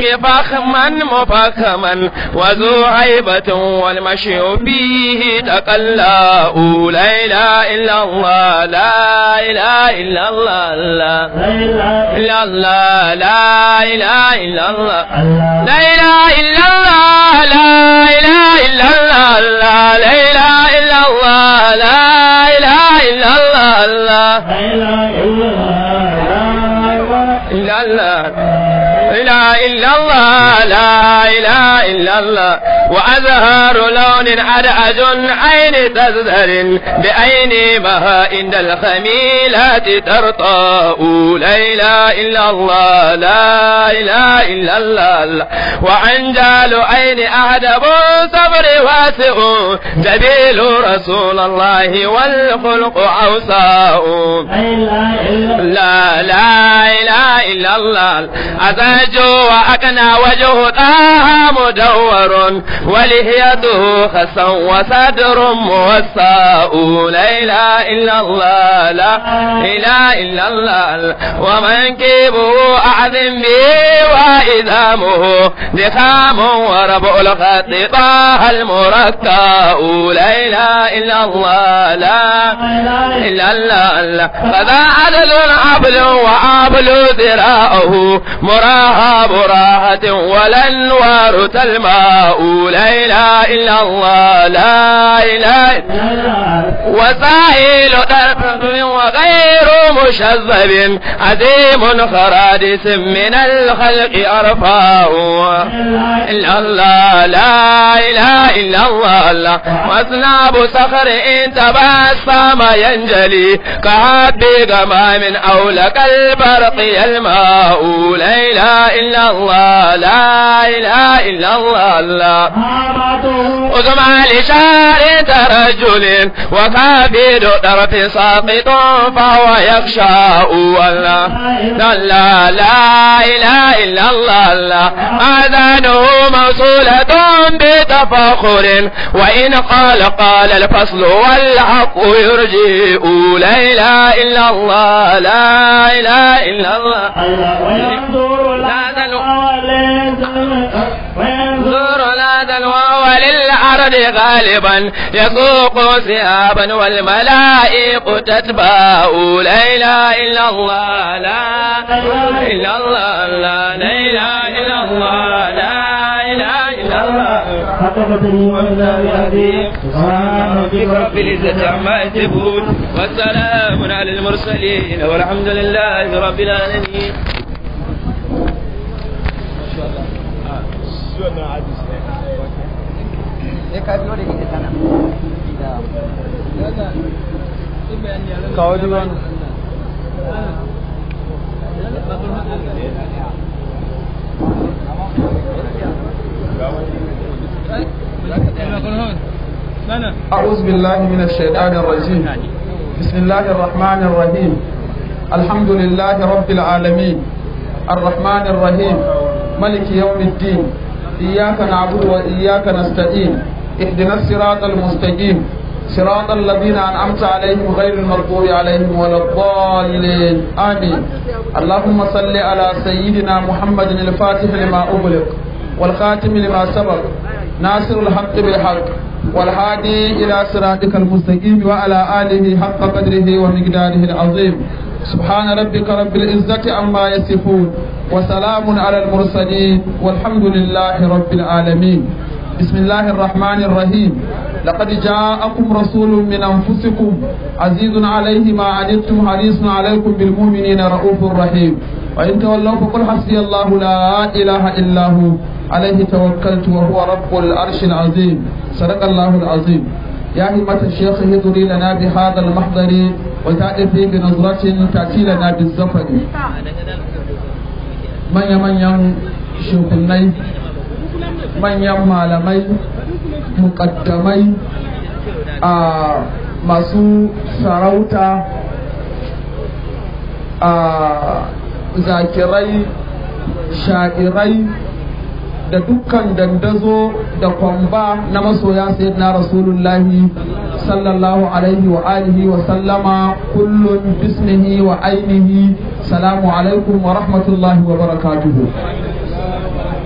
فخما مفخما وذو هيبة والمشي فيه تقلاء لا إله إلا الله لا إله إلا الله لا إلا الله لا إله إلا الله لا إله إلا الله لا إله إلا الله لا إله إلا الله لا إله إلا الله لا إلا الله لا إله إلا الله لا إله إلا الله وأزهار لون أدعج عين تزدر بعين مها عند الخميلات ترطاء لا إله إلا الله لا إله إلا الله وعنجال عين أهدب صبر واسع جبيل رسول الله والخلق عوساء لا إله إلا الله أزاج وأكنى وجه طه مدور ولحيته خصا وصدر موساء لا إله إلا الله لا إله إلا الله ومنكبه أعظم به وإذامه ذخام وربع الخط طه المركاء لا إله إلا الله لا إله إلا الله فذا عدل عبل وعبل ذراعه مراها براهة والأنوار تلماء لا إله إلا الله لا إله إلا الله وسائل طرف وغير مشذب عظيم خرادس من الخلق أرفاء إلا الله لا إله إلا الله وأصناب صخر إن تبسم ينجلي كهب غمام أولك البرق يلماء لا إله إلا الله لا إله إلا الله وجمع لشار ترجل وكبير طرف ساقط فهو يخشى والله لا إله إلا الله آذانه موصولة بتفاخر وإن قال الفصل والحق يرجئ لا إله إلا الله لا إله إلا الله وينظر لا دلو وللأرض غالبا يسوق ثيابا والملائك تتبع لا إله إلا الله لا إله إلا الله لا إله إلا الله لا إله إلا الله سبحان رب العزة عما يصفون والسلام على المرسلين والحمد لله رب العالمين. أعوذ بالله من الشيطان الرجيم. بسم الله الرحمن الرحيم. الحمد لله رب العالمين الرحمن الرحيم ملك يوم الدين إياك نعبد وإياك نستعين اهدنا الصراط المستقيم صراط الذين أنعمت عليهم غير المغضوب عليهم ولا الضالين آمين. اللهم صل على سيدنا محمد الفاتح لما أغلق والخاتم لما سبق ناصر الحق بالحق والهادي إلى صراطك المستقيم وعلى آله حق قدره ومقداره العظيم. سبحان ربك رب العزة عما يصفون وسلام على المرسلين والحمد لله رب العالمين. بسم الله الرحمن الرحيم. لقد جاءكم رسول من أنفسكم عزيز عليه ما عنتم حريص عليكم بالمؤمنين رؤوف رحيم. وإن تولوا فقل حسبي الله لا إله إلا هو عليه توكلت وهو رب العرش العظيم. صدق الله العظيم. يا همة الشيخ اهدري لنا بهذا المحضر وتأتي بنظرة تأتي لنا بالزفر. من شيخني manyan malamai mukaddamai a masu sarauta a zakirai sha'irai da dukkan dandazo da kwamba na masoya sayyidina rasulullahi sallallahu alaihi wa alihi wa sallama kullun bismihi wa ainihi. Salamu alaikum wa rahmatullahi wa barakatuhu.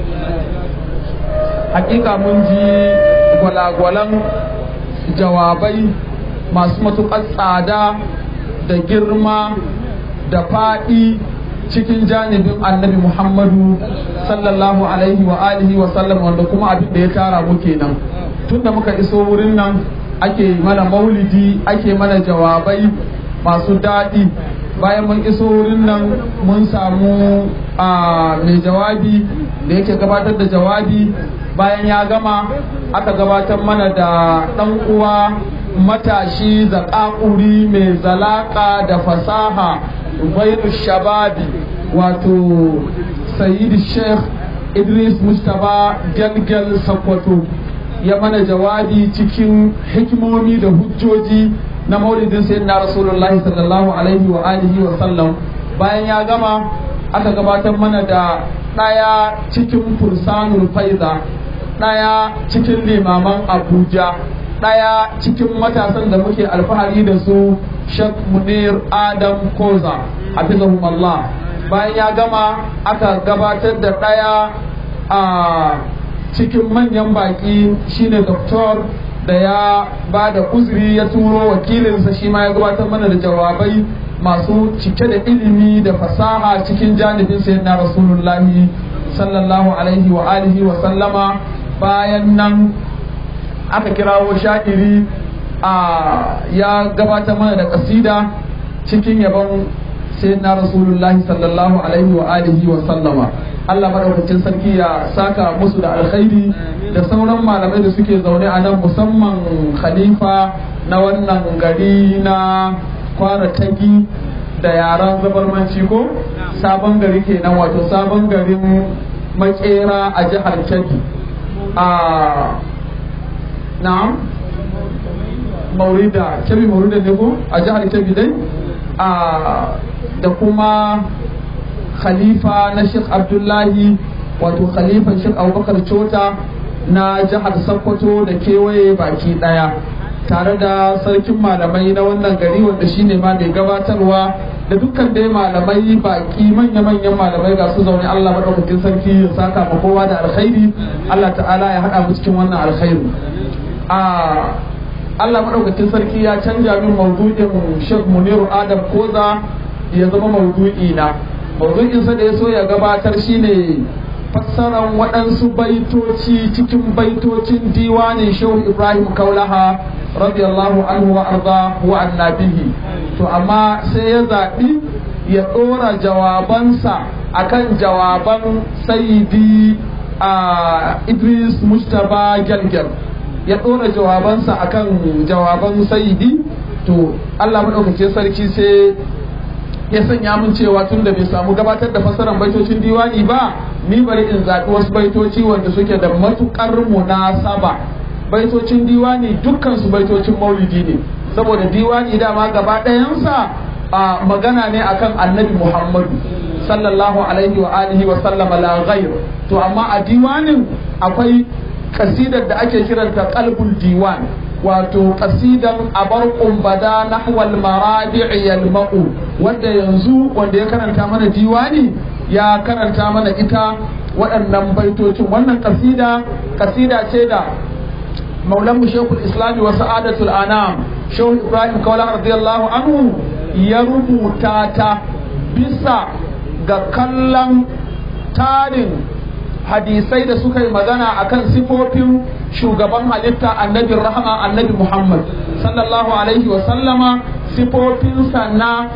hakika mun ji gwalagwalan jawabai masu matuƙar tsada da girma da faɗi cikin janibin annabi Muhammadu sallallahu alaihi wa alihi wa sallam, wanda kuma abin da ya tara mu kenan. Tunda muka iso wurin nan ake mana maulidi, ake mana jawabai masu daɗi. Bayan mun iso wurin nan mun samu mai jawabi da yake gabatar da jawabi. Bayan ya gama aka gabatar mana da ɗan uwa matashi zaƙaƙuri mai zalaƙa da fasaha bairu shababi, wato Sayyid Sheikh Idris Mustapha Gelgel Sokoto, ya mana jawabi cikin hikimomi da hujjoji na maulidin sayyidina Rasulullahi sallallahu alaihi wa alihi wa sallam. Bayan ya gama aka gabatar mana da ɗaya cikin fursanul faiza, ɗaya cikin limaman Abuja, ɗaya cikin matasan da muke alfahari da su, Sheikh Munir Adam Koza hafizahumullah. Bayan ya gama aka gabatar da ɗaya a cikin manyan baki, shine doktor da ya ba da uzuri ya turo wakilinsa, shi ma ya gabatar mana da jawabai masu cike da ilimi da fasaha cikin janibin sayyidina Rasulullahi sallallahu alaihi wa alihi wa sallama. Bayan nan aka kirawo sha'iri ya gabatar mana da kasida cikin yabon sayyidina Rasulullahi sallallahu alaihi wa alihi wa sallama. Allah madaukakin sarki ya saka musu da alkhairi da sauran malamai da suke zaune a nan, musamman khalifa na wannan gari na Kwara Tagi da yaran zabarmanci ko sabon gari kenan, wato sabon garin Makera a jihar Kebbi. Na'am, Maurida, Kebbi Maurida ne ko a jihar Kebbi dai, da kuma khalifa na Sheikh Abdullahi, wato khalifan Sheikh Abubakar Chota na jihar Sokoto da kewaye baki daya, tare da sarkin malamai na wannan gari wanda shine ma mai gabatarwa, da dukkan dai malamai baki manya-manyan malamai ga su zaune. Allah madaukakin sarki ya saka ma kowa da alkhairi, Allah ta'ala ya hada mu cikin wannan alkhairi. Allah madaukakin sarki ya canja min maudu'in Sheikh Munir Adam Koza ya zama maudu'i na. Maudu'insa da ya so ya gabatar shine fassaran waɗansu baitoci cikin baitocin diwanin Shehu Ibrahim Kaulaha radiyallahu anhu wa arda wa annabihi. To amma sai ya zaɓi ya ɗora jawabansa akan jawaban Sayyidi Idris Mustapha Gelgel, ya ɗora jawabansa akan jawaban Sayyidi. To Allah maɗaukakin sarki sai ya sanya mun cewa tun da bai samu gabatar da fassarar baitocin diwani ba, ni bari in zaɓi wasu baitoci wanda suke da matuƙar munasaba. Baitocin diwani dukkan su baitocin maulidi ne, saboda diwani dama gaba ɗayansa magana ne akan annabi Muhammadu sallallahu alaihi wa alihi wa sallama la ghair. To amma a diwanin akwai kasidar da ake kiranta qalbul diwan, wato kasidan abar kumbada nahwal maradi'i yalma'u, wanda yanzu wanda ya karanta mana diwani ya karanta mana ita waɗannan baitocin. Wannan kasida ce da maulanmu shekul islami wa sa'adatul anam shehu Ibrahim Kaula radiyallahu anhu ya rubuta ta bisa ga kallon tarin hadisai da suka yi magana akan sifofin shugaban halitta annabin rahama annabi Muhammad sallallahu alaihi wa sallama, sifofinsa na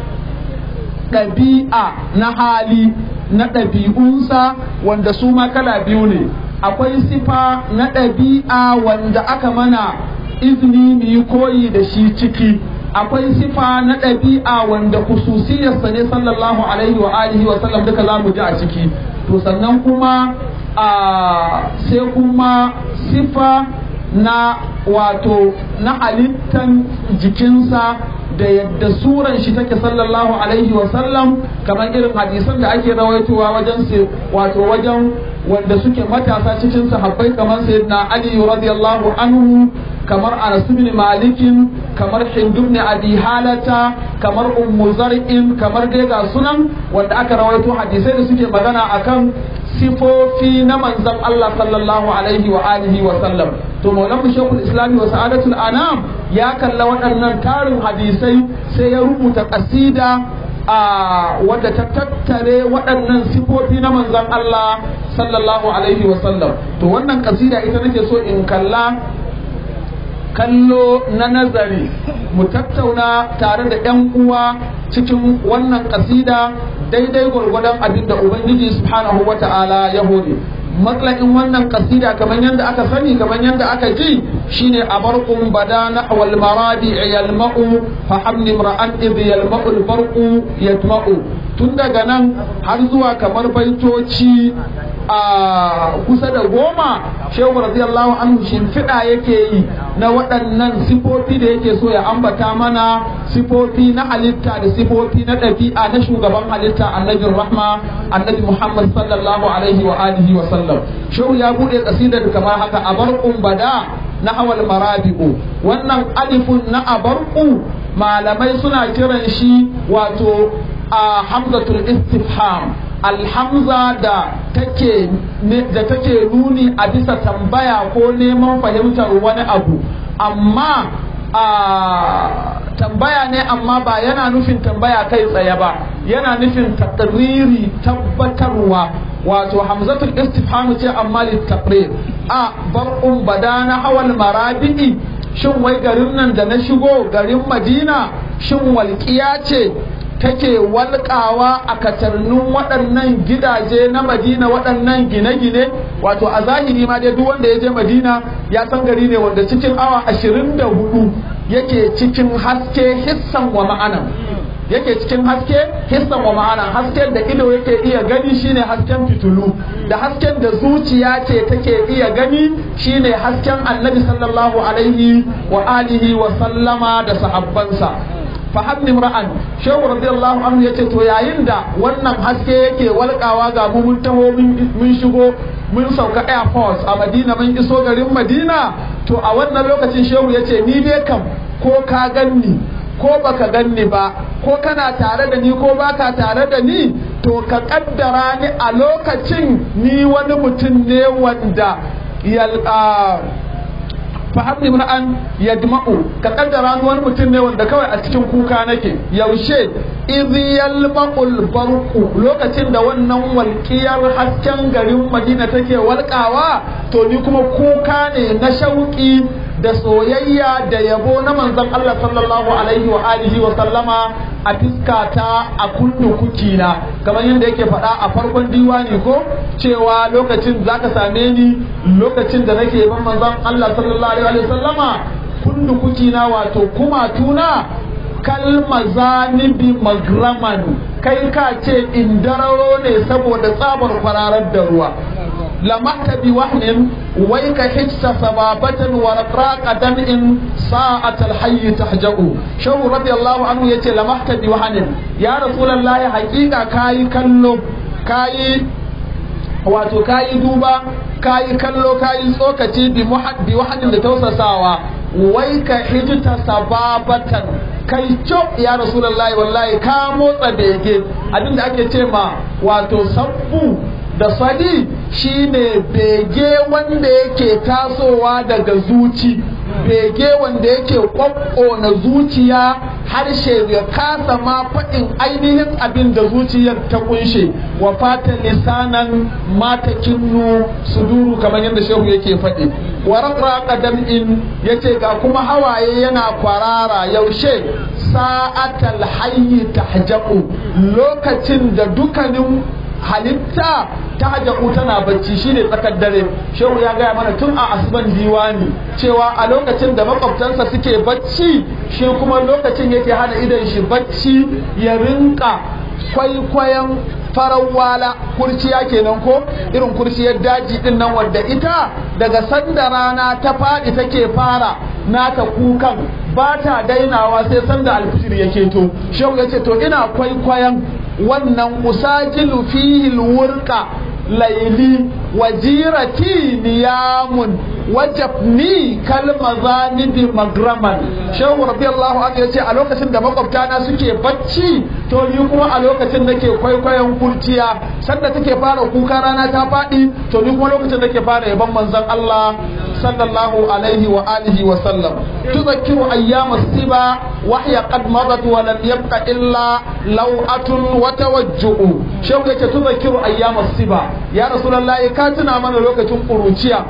ɗabi'a na hali na ɗabi'unsa wanda su ma kala biyu ne. Akwai sifa na ɗabi'a wanda aka mana izini mu yi koyi da shi ciki, akwai sifa na ɗabi'a wanda khususiyarsa ne sallallahu alaihi wa alihi wa sallam, duka za mu ji a ciki. To sannan kuma sai kuma sifa na wato na halittan jikinsa da yadda suran shi take sallallahu alaihi wa sallam, kamar irin hadisan da ake rawaitowa wajen wato wajen wanda suke matasa cikin sahabbai kamar sayyidina Ali radiyallahu anhu, kamar Anas bin Malik, kamar Hind ibn Abi Halata, kamar Ummu Zar'in, kamar dai ga sunan wanda aka rawaito hadisai da suke magana akan sifofi na manzon Allah sallallahu alaihi wa alihi wa sallam. To Maulana Sheikhul Islam wa Sa'adatul Anam ya kalla waɗannan tarin hadisai sai ya rubuta kasida wadda ta tattare waɗannan sifofi na manzon Allah sallallahu alaihi wa sallam. To wannan kasida ita nake so in kalla kallo na nazari, mu tattauna tare da 'yan uwa cikin wannan kasida daidai gwargwadon abin da Ubangiji subhanahu wa ta'ala ya hore. Matsalin wannan kasida kamar yadda aka sani, kamar yadda aka ji, shine abarqum bada nahwal maradi yalma'u fa hamni ra'an idh yalma'u al-barqu yatma'u. Tun daga nan har zuwa kamar baitoci kusa da 10, Shehu radiyallahu anhu shimfiɗa yake yi na waɗannan sifofi da yake so ya ambata mana, sifofi na halitta da sifofi na ɗabi'a na shugaban halitta annabin rahma annabi Muhammad sallallahu alaihi wa alihi wa sallam. Shehu ya buɗe ƙasidar kamar haka: abarqum bada na hawal marabi'u. Wannan alifun na abarqu malamai suna kiran shi wato hamzatul istifham, alhamza da take nuni a bisa tambaya ko neman fahimtar wani abu, amma tambaya ne amma ba yana nufin tambaya kai tsaye ba, yana nufin taqriri, tabbatarwa. Wato hamzatul istifham ce amma litaqrir. Bar'un badana hawal marabi'i, shin wai garin nan da na shigo, garin Madina, shin walƙiya ce take walƙawa a katarnun waɗannan gidaje na Madina, waɗannan gine-gine? Wato a zahiri ma dai duk wanda ya je Madina ya san gari ne wanda cikin awa 24 yake cikin haske hissan wa ma'anan, yake cikin haske hissan wa ma'ana. Hasken da ido yake iya gani shine hasken fitulu, da hasken da zuciya ce take iya gani shine hasken Annabi sallallahu alaihi wa alihi wa sallama da sahabbansa. fahamni ra'an. Shehu radiyallahu anhu yace to yayin da wannan haske yake walƙawa ga mu mun taho mun shigo mun sauka airport a Madina, mun iso garin Madina, to a wannan lokacin Shehu yace ni dai kam ko ka ganni ko baka ganni ba, ko kana tare da ni ko baka tare da ni, to ka kaddara ni a lokacin ni wani mutum ne wanda fahamni an yadma'u, ka kaddara ni wani mutum ne wanda kawai a cikin kuka nake. Yaushe? idh yalma'ul barqu, lokacin da wannan walƙiyar hasken garin Madina take walƙawa, to ni kuma kuka ne na shauƙi da soyayya da yabo na manzon Allah sallallahu alaihi wa alihi wa sallama a fiskata, a kunnu kukina, kamar yadda yake faɗa a farkon diwani ko cewa lokacin zaka same ni lokacin da nake ban manzon Allah sallallahu alaihi wa sallama, kunnu kukina wato kuma tuna kalmazanibi magraman, kai ka ce indararo ne saboda tsabar kwararar da ruwa. lamahta bi wahnin wai ka hissa sababatan wa raqa dam'in sa'at al-hayy tahja'u. Shehu radiyallahu anhu yace lamahta bi wahnin, ya rasulullahi haqiqa kai kallo, kai wato kai duba, kai kallo, kai tsokaci bi wahnin da tausasawa, wai ka hijta sababatan, kai cok ya rasulullahi wallahi ka motsa bege. Abinda ake ce ma wato sabbu da sadi shine bege wanda yake tasowa daga zuci, bege wanda yake na zuciya, harshe ya kasa ma faɗin ainihin abin da zuciyar ta kunshe. Wa fata lisanan mata kinnu suduru, kamar yadda shehu yake faɗi. Wa raqa dam'in, yace ga kuma hawaye yana kwarara. Yaushe? Sa'atal hayyi tahjaqu, lokacin da dukanin halitta ta hajjaku tana bacci, shine tsakar dare. Shehu ya gaya mana tun a asuban diwani cewa a lokacin da makwabtansa suke bacci, shi kuma lokacin yake hana idan shi bacci, ya rinka kwaikwayon farawala, kurciya kenan ko irin kurciyar daji din nan wadda ita daga sanda rana ta faɗi take fara nata kukan, ba ta dainawa sai sanda alfijir yake to. Shehu ya ce to ina kwaikwayon wannan usajilu fihi alwurqa laili wajirati niyamun wajabni kalmazanibi magraman. Shehu radiyallahu anhu yace a lokacin da makwabtana suke bacci to ni kuma a lokacin nake kwaikwayon kurciya, sanda take fara kuka rana ta faɗi to ni kuma lokacin nake fara yaban manzon Allah sallallahu alaihi wa alihi wa sallam. Tuzakkiru ayyam as-siba wa hiya qad madat wa lam yabqa illa law'atun wa tawajju'u. Shehu yace tuzakkiru ayyam as-siba, ya rasulullahi ka tuna mana lokacin kuruciya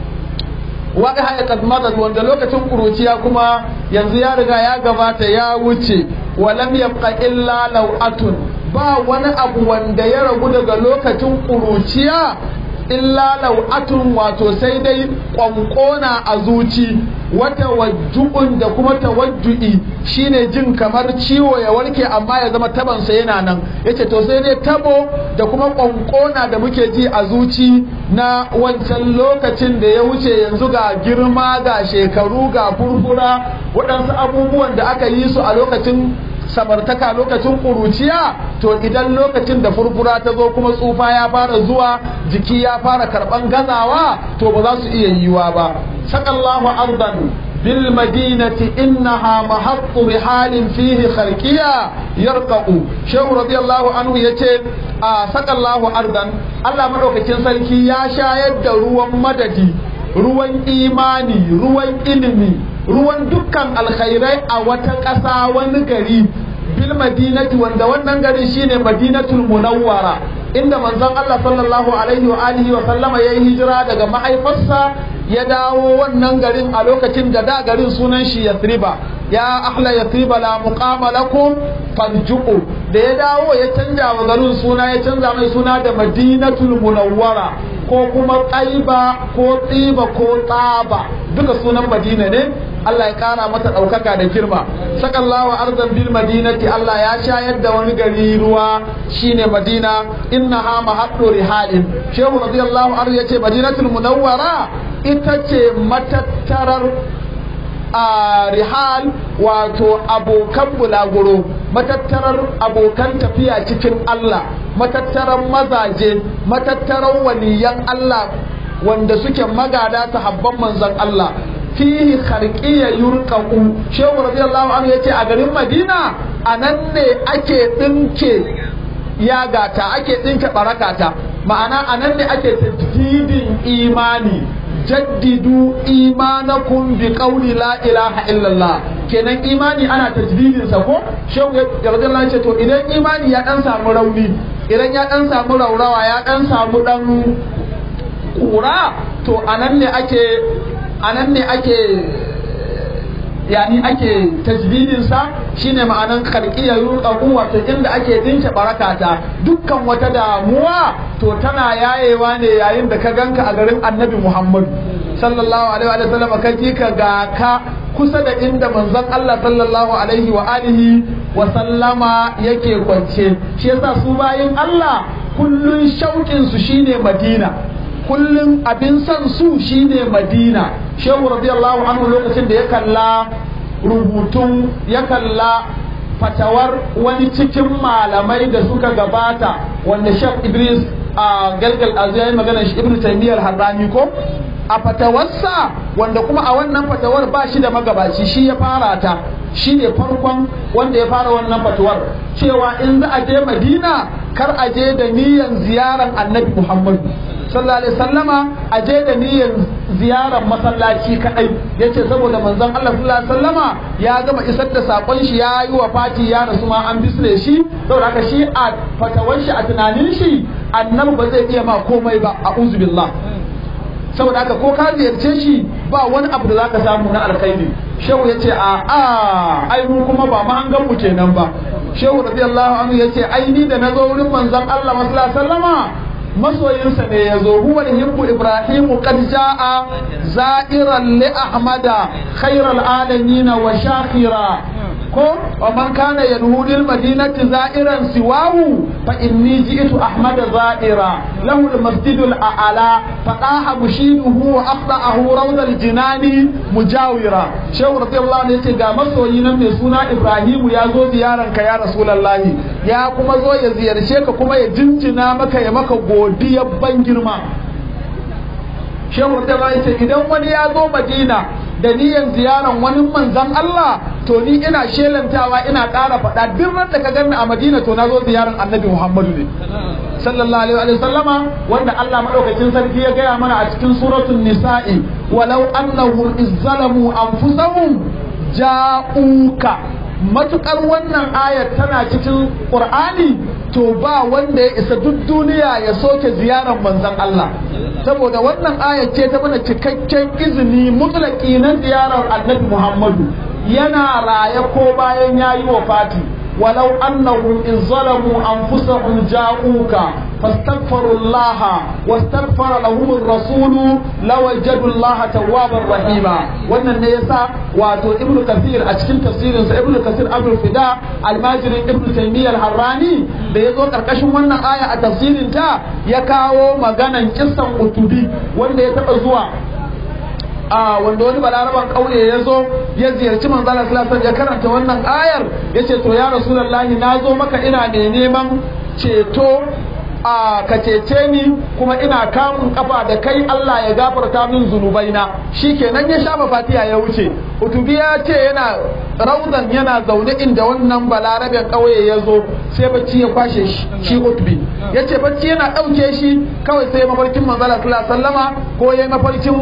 wa hiya qad madat, wanda lokacin kuruciya kuma yanzu ya riga ya gabata ya wuce, wa lam yabqa illa law'atun, ba wani abu wanda ya ragu daga lokacin kuruciya illa law'atun, wato sai dai kwankona a zuci, wata wajju'un da kuma tawajju'i shine jin kamar ciwo ya warke amma ya zama tabansa yana nan. Yace to sai dai tabo da kuma kwankona da muke ji a zuci na wancan lokacin da ya wuce, yanzu ga girma ga shekaru ga furfura, waɗansu abubuwan da aka yi su a lokacin samartaka lokacin kuruciya, to idan lokacin da furfura ta zo kuma tsufa ya fara zuwa, jiki ya fara karban gazawa, to ba za su iya yiwa ba. Sakallahu ardan bil madinati innaha mahaqqu rihalin fihi kharqiya yarqu. Shehu radiyallahu anhu yace a sakallahu ardan, Allah madaukakin sarki ya shayar da ruwan madadi, ruwan imani, ruwan ilimi, ruwan dukkan alkhairai a wata ƙasa, wani gari, bil madinati, wanda wannan gari shine Madinatul Munawwara, inda manzon Allah sallallahu alaihi wa alihi wa sallama yayi hijira daga mahaifarsa ya dawo wannan garin a lokacin da garin sunan shi Yathriba. Ya ahla Yathriba la muqama lakum fanjuqu. Da ya dawo ya canja wa garin suna, ya canza mai suna da Madinatul Munawwara, ko kuma Taiba ko Tsiba ko Tsaba, duka sunan Madina ne. Allah ya kara mata ɗaukaka da girma. Sakallahu arzan bil madinati, Allah ya shayar da wani gari ruwa shine Madina, innaha mahaddu rihalin. Shehu radiyallahu anhu yace Madinatul Munawwara ita ce matattarar a rihal, wato abokan bulaguro, matattarar abokan tafiya cikin Allah, matattarar mazaje, matattarar waliyan Allah wanda suke magada sahabban manzon Allah. Fihi kharqiyya yurqaqu. Shehu radiyallahu anhu yace a garin Madina anan ne ake dinke yagata, ake dinke barakata, ma'ana anan ne ake tajdidin imani. Jaddidu imanakum bi qawli la ilaha illallah. Kenan imani ana tajdidin sa ko? Shehu radiyallahu anhu yace to idan imani ya dan samu rauni, idan ya dan samu raurawa, ya dan samu dan kura, to anan ne ake yani ake tajdidin sa, shine ma'anan khalqiyya yurqaqu, wato inda ake dinke barakata. Dukkan wata damuwa to tana yayewa ne yayin da ka ganka a garin Annabi Muhammad sallallahu alaihi wa sallam, kaji ka ga ka kusa da inda manzon Allah sallallahu alaihi wa alihi wa sallama yake kwance. Shi yasa su bayin Allah kullun shauƙin su shine Madina, kullum abin son su shine Madina. Shehu radiyallahu anhu lokacin da ya kalla rubutun, ya kalla fatawar wani cikin malamai da suka gabata, wanda Sheikh Idris a galgal azai magana shi Ibn Taymiyyah al-Harrani ko a fatawarsa, wanda kuma a wannan fatawar ba shi da magabaci, shi ya fara ta, shi ne farkon wanda ya fara wannan fatawar, cewa in za a je Madina kar a je da niyyar ziyaran Annabi Muhammad sallallahu alaihi wasallama, a je da niyyar ziyarar masallaci kadai. Yace saboda manzon Allah sallallahu alaihi wasallama ya gama isar da sakon shi, ya yi wa fati, ya rasu ma an bisne shi, saboda haka shi a fatawar shi, a tunanin shi Annabi ba zai iya ma komai ba, a'udhu billah. Saboda haka ko ka ziyarce shi ba wani abu da zaka samu na alkhairi. Shehu yace ai mu kuma ba ma an gan mu kenan ba. Shehu radiyallahu anhu yace ai ni da nazo wurin manzon Allah sallallahu alaihi wasallama masoyinsa ne ya zo. Huwa yuhibbu Ibrahimu qad jaa za'iran li Ahmada khairal alamin wa shakhira, ko wa man kana yadhulul madinati za'iran siwahu fa inni ji'tu Ahmada za'ira lahu al-masjidul a'la fa qaha bushiduhu wa aqta'ahu rawdal jinani mujawira. Shehu radiyallahu anhu yace ga masoyi nan mai suna Ibrahimu ya zo ziyaran ka ya Rasulullahi, ya kuma zo ya ziyarce ka kuma ya jinjina maka, ya maka godiyar ban girma. shehu radiyallahu anhu idan wani ya zo Madina da niyan ziyaran wani manzon Allah to ni ina shelantawa ina ƙara faɗa duk da ka ganni a Madina to na zo ziyaran Annabi Muhammadu ne sallallahu alaihi wa sallama wanda Allah madaukakin sarki ya gaya mana a cikin suratul nisa'i walau annahum izzalamu anfusahum ja'uka matukar wannan ayar tana cikin Qur'ani to ba wanda ya isa duk duniya ya soke ziyarar manzon Allah saboda wannan ayar ce ta mana cikakken izini mutlaki na ziyarar Annabi Muhammadu yana raye ko bayan yayi wafati ولو أنهم إن ظلموا أنفسهم جاءوك فاستغفروا الله واستغفر لهم الرسول لوجدوا الله توابا رحيما وأن النيسا واتو ابن كثير أشكل تفسير ابن كثير أبو الفداء الماجري ابن تيمية الحراني بيزو كركشن وانا آية التفسير تا يكاو مغانا قصة قطبي وانا يتقزوا wanda wani balaraban kauye ya zo ya ziyarci manzala sallallahu ya karanta wannan ayar ya ce to ya rasulullahi na zo maka ina ne neman ceto ka cece ni kuma ina kamun kafa da kai Allah ya gafarta min zunubaina shikenan ya shafa fatiha ya wuce utubi ya ce yana rauzan yana zaune inda wannan balaraben kauye ya zo sai bacci ya kwashe shi utubi ya ce bacci yana ɗauke shi kawai sai mafarkin manzala sallallahu alaihi wasallama ko ya mafarkin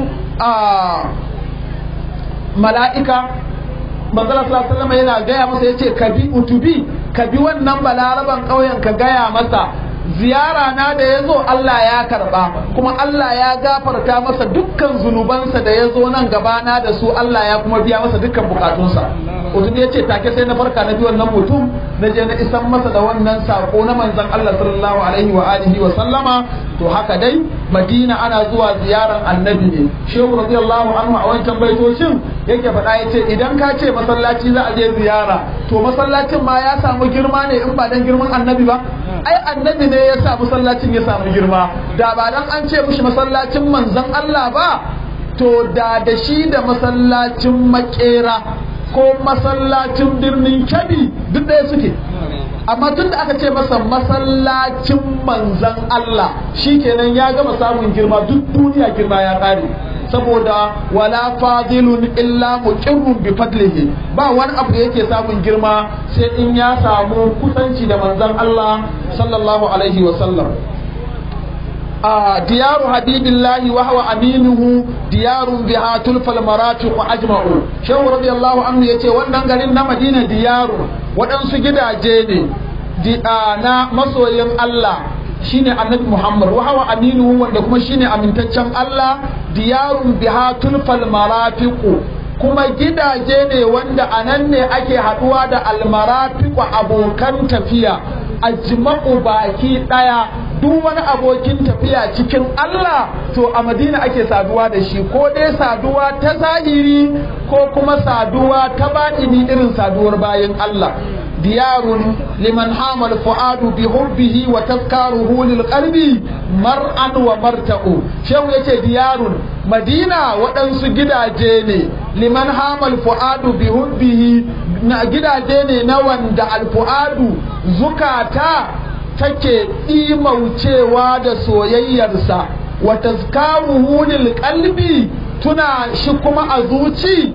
mala'ika manzala sallallahu alaihi wasallama yana gaya masa ya ce ka bi utubi ka bi wannan balaraben kauyen ka gaya masa ziyara na da ya zo Allah ya karba kuma Allah ya gafarta masa dukkan zunubansa da ya zo nan gabana da su Allah ya kuma biya masa dukkan bukatunsa mutum ya ce take sai na farka na bi wannan mutum na je na isan masa da wannan sako na manzon Allah sallallahu alaihi wa alihi wa sallama to haka dai Madina ana zuwa ziyaran annabi ne shehu radiyallahu anhu a wancan baitocin yake faɗa yace idan ka ce masallaci za a je ziyara to masallacin ma ya samu girma ne in ba dan girman annabi ba ai annabi ne ya sa masallacin ya samu girma da ba dan an ce mishi masallacin manzon Allah ba to da shi da masallacin makera ko masallacin birnin Kebbi duk ɗaya suke amma tun da aka ce masa masallacin manzon Allah shikenan ya gama samun girma duk duniya girma ya ƙare saboda wala fadilun illa muqirrun bi fadlihi ba wani abu da yake samun girma sai in ya samu kusanci da manzon Allah sallallahu alaihi wa sallam diyaru habibillahi wa huwa aminuhu diyarun biha tulfal maratiq ajma'u shehu radiyallahu anhu yace wannan garin na Madina diyaru waɗansu gidaje ne na masoyin Allah shine annabi Muhammad wa huwa aminuhu wanda kuma shine amintaccen Allah diyarun biha tulfal maratiq kuma gidaje ne wanda anan ne ake haduwa da almarafiq abokan tafiya ajma'u baki daya duk wani abokin tafiya cikin Allah to a Madina ake saduwa da shi ko dai saduwa ta zahiri ko kuma saduwa ta batini irin saduwar bayin Allah diyarun liman hamal fuadu bi hubbihi wa tazkaruhu lil qalbi mar'an wa marta'u shehu yace diyarun Madina waɗansu gidaje ne liman hamal fuadu bi hubbihi na gidaje ne na wanda al fuadu zukata take imaucewa da soyayyarsa wa tazkaruhu lil qalbi tuna shi kuma a zuci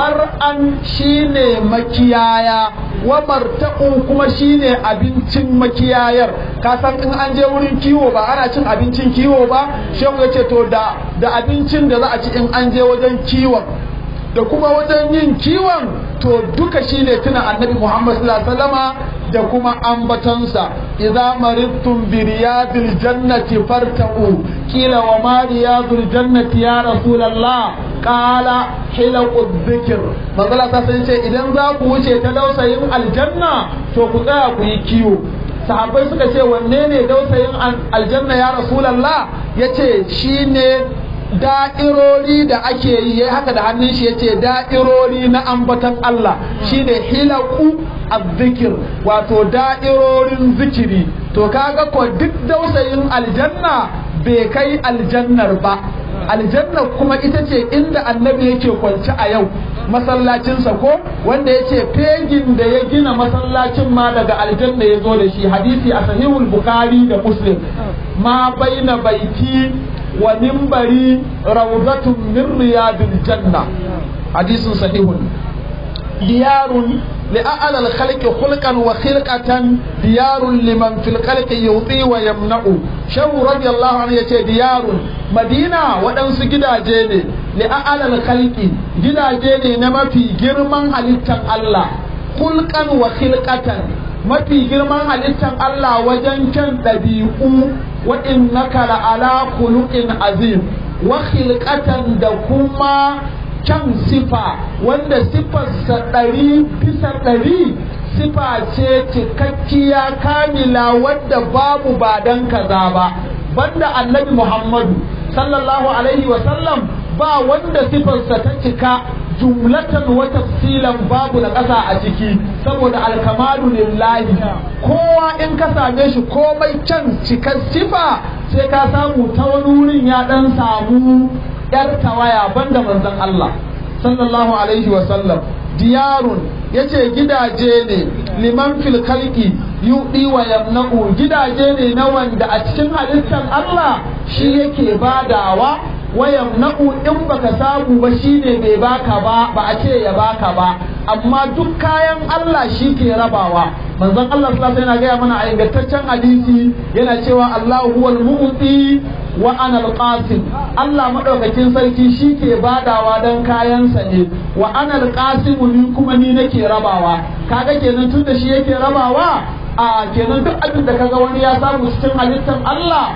mar'an shine makiyaya wa marta'u kuma shine abincin makiyayar ka san in an je wurin kiwo ba ana cin abincin kiwo ba shehu yace to da abincin da za a ci in an je wajen kiwon da kuma wajen yin kiwon to duka shine tuna annabi Muhammad sallallahu alaihi wasallama da kuma ambatansa idza maridtum bi riyadil jannati farta'u qila wa ma riyadul jannati ya rasulullah qala hilaqud dhikr magana ta sai ce idan za ku wuce ta dausayin aljanna to ku tsaya ku yi kiwo sahabbai suka ce wanne ne dausayin aljanna ya rasulullah yace shine da'irori da ake yi haka da hannun shi yace da'irori na ambatan Allah shine hilaqu azzikir wato da'irorin zikiri to kaga ko duk dausayin aljanna bai kai aljannar ba aljanna kuma ita ce inda annabi yake kwance a yau masallacinsa ko wanda yace fegin da ya gina masallacin ma daga aljanna ya zo da shi hadisi a sahihul bukhari da muslim ma baina baiti wa minbari rawdatun min riyadil janna hadisun sahihun diyarun لأعلى الخلق خلقا وخلقة ديار لمن في الخلق يعطي ويمنع شو رضي الله عنه يتي ديار مدينة ودنس جدا جيني لأعلى الخلق جدا جيني نما في جرمان حليتا الله خلقا وخلقة ما في جرمان حليتا الله وجنكا تبيئو وإنك لعلى خلق عظيم وخلقة دكما can sifa wanda sifarsa 100% sifa ce cikakkiya kamila wadda babu ba dan kaza ba banda annabi Muhammadu sallallahu alaihi wa sallam ba wanda sifarsa ta cika jumlatan wa tafsilan babu na ƙasa a ciki saboda alkamalu lillahi kowa in ka same shi komai can cikar sifa sai ka samu ta wani wurin ya dan samu yar tawaya banda manzon Allah sallallahu alaihi wa sallam diyarun yace gidaje ne liman fil khalqi yudi wa yamna'u gidaje ne na wanda a cikin halittar Allah shi yake badawa wa yamna'u in baka samu ba shine bai baka ba a ce ya baka ba amma duk kayan Allah shi ke rabawa manzon Allah sallallahu alaihi wasallam yana gaya mana a ingantaccen hadisi yana cewa Allahu huwal mu'ti wa ana al-qasim Allah madaukakin sarki shi ke badawa dan kayansa ne wa ana al-qasim ni kuma ni nake rabawa kaga kenan tunda shi yake rabawa a kenan duk abin da kaga wani ya samu cikin halittar Allah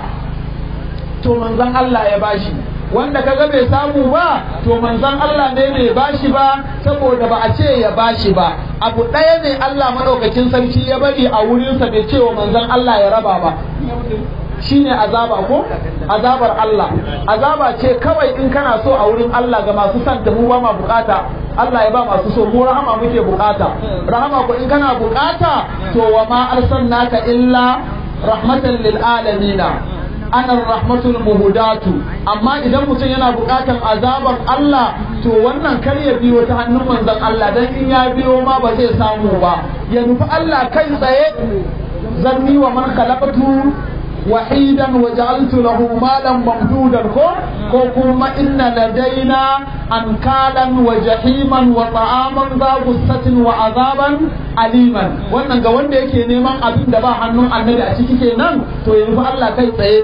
to manzon Allah ya bashi wanda kaga bai samu ba to manzon Allah ne bai bashi ba saboda ba a ce ya bashi ba abu ɗaya ne Allah madaukakin sarki ya bari a wurinsa bai ce wa manzon Allah ya raba ba shine azaba ko azabar Allah azaba ce kawai in kana so a wurin Allah ga masu san da mu ba ma bukata Allah ya ba masu so mu rahama muke bukata rahama ko in kana bukata to wa ma arsalnaka illa rahmatan lil alamin ana rahmatul muhudatu amma idan mutum yana bukatan azaban Allah to wannan kar ya biyo ta hannun manzon Allah dan in ya biyo ma ba zai samu ba ya nufi Allah kai tsaye zanni wa man khalaqtu wahidan wa ja'altu lahu malan mamdudan ko kuma inna ladaina ankalan wa jahiman wa ta'aman za gussatin wa azaban aliman wannan ga wanda yake neman abin da ba hannun annabi a ciki kenan to yanzu Allah kai tsaye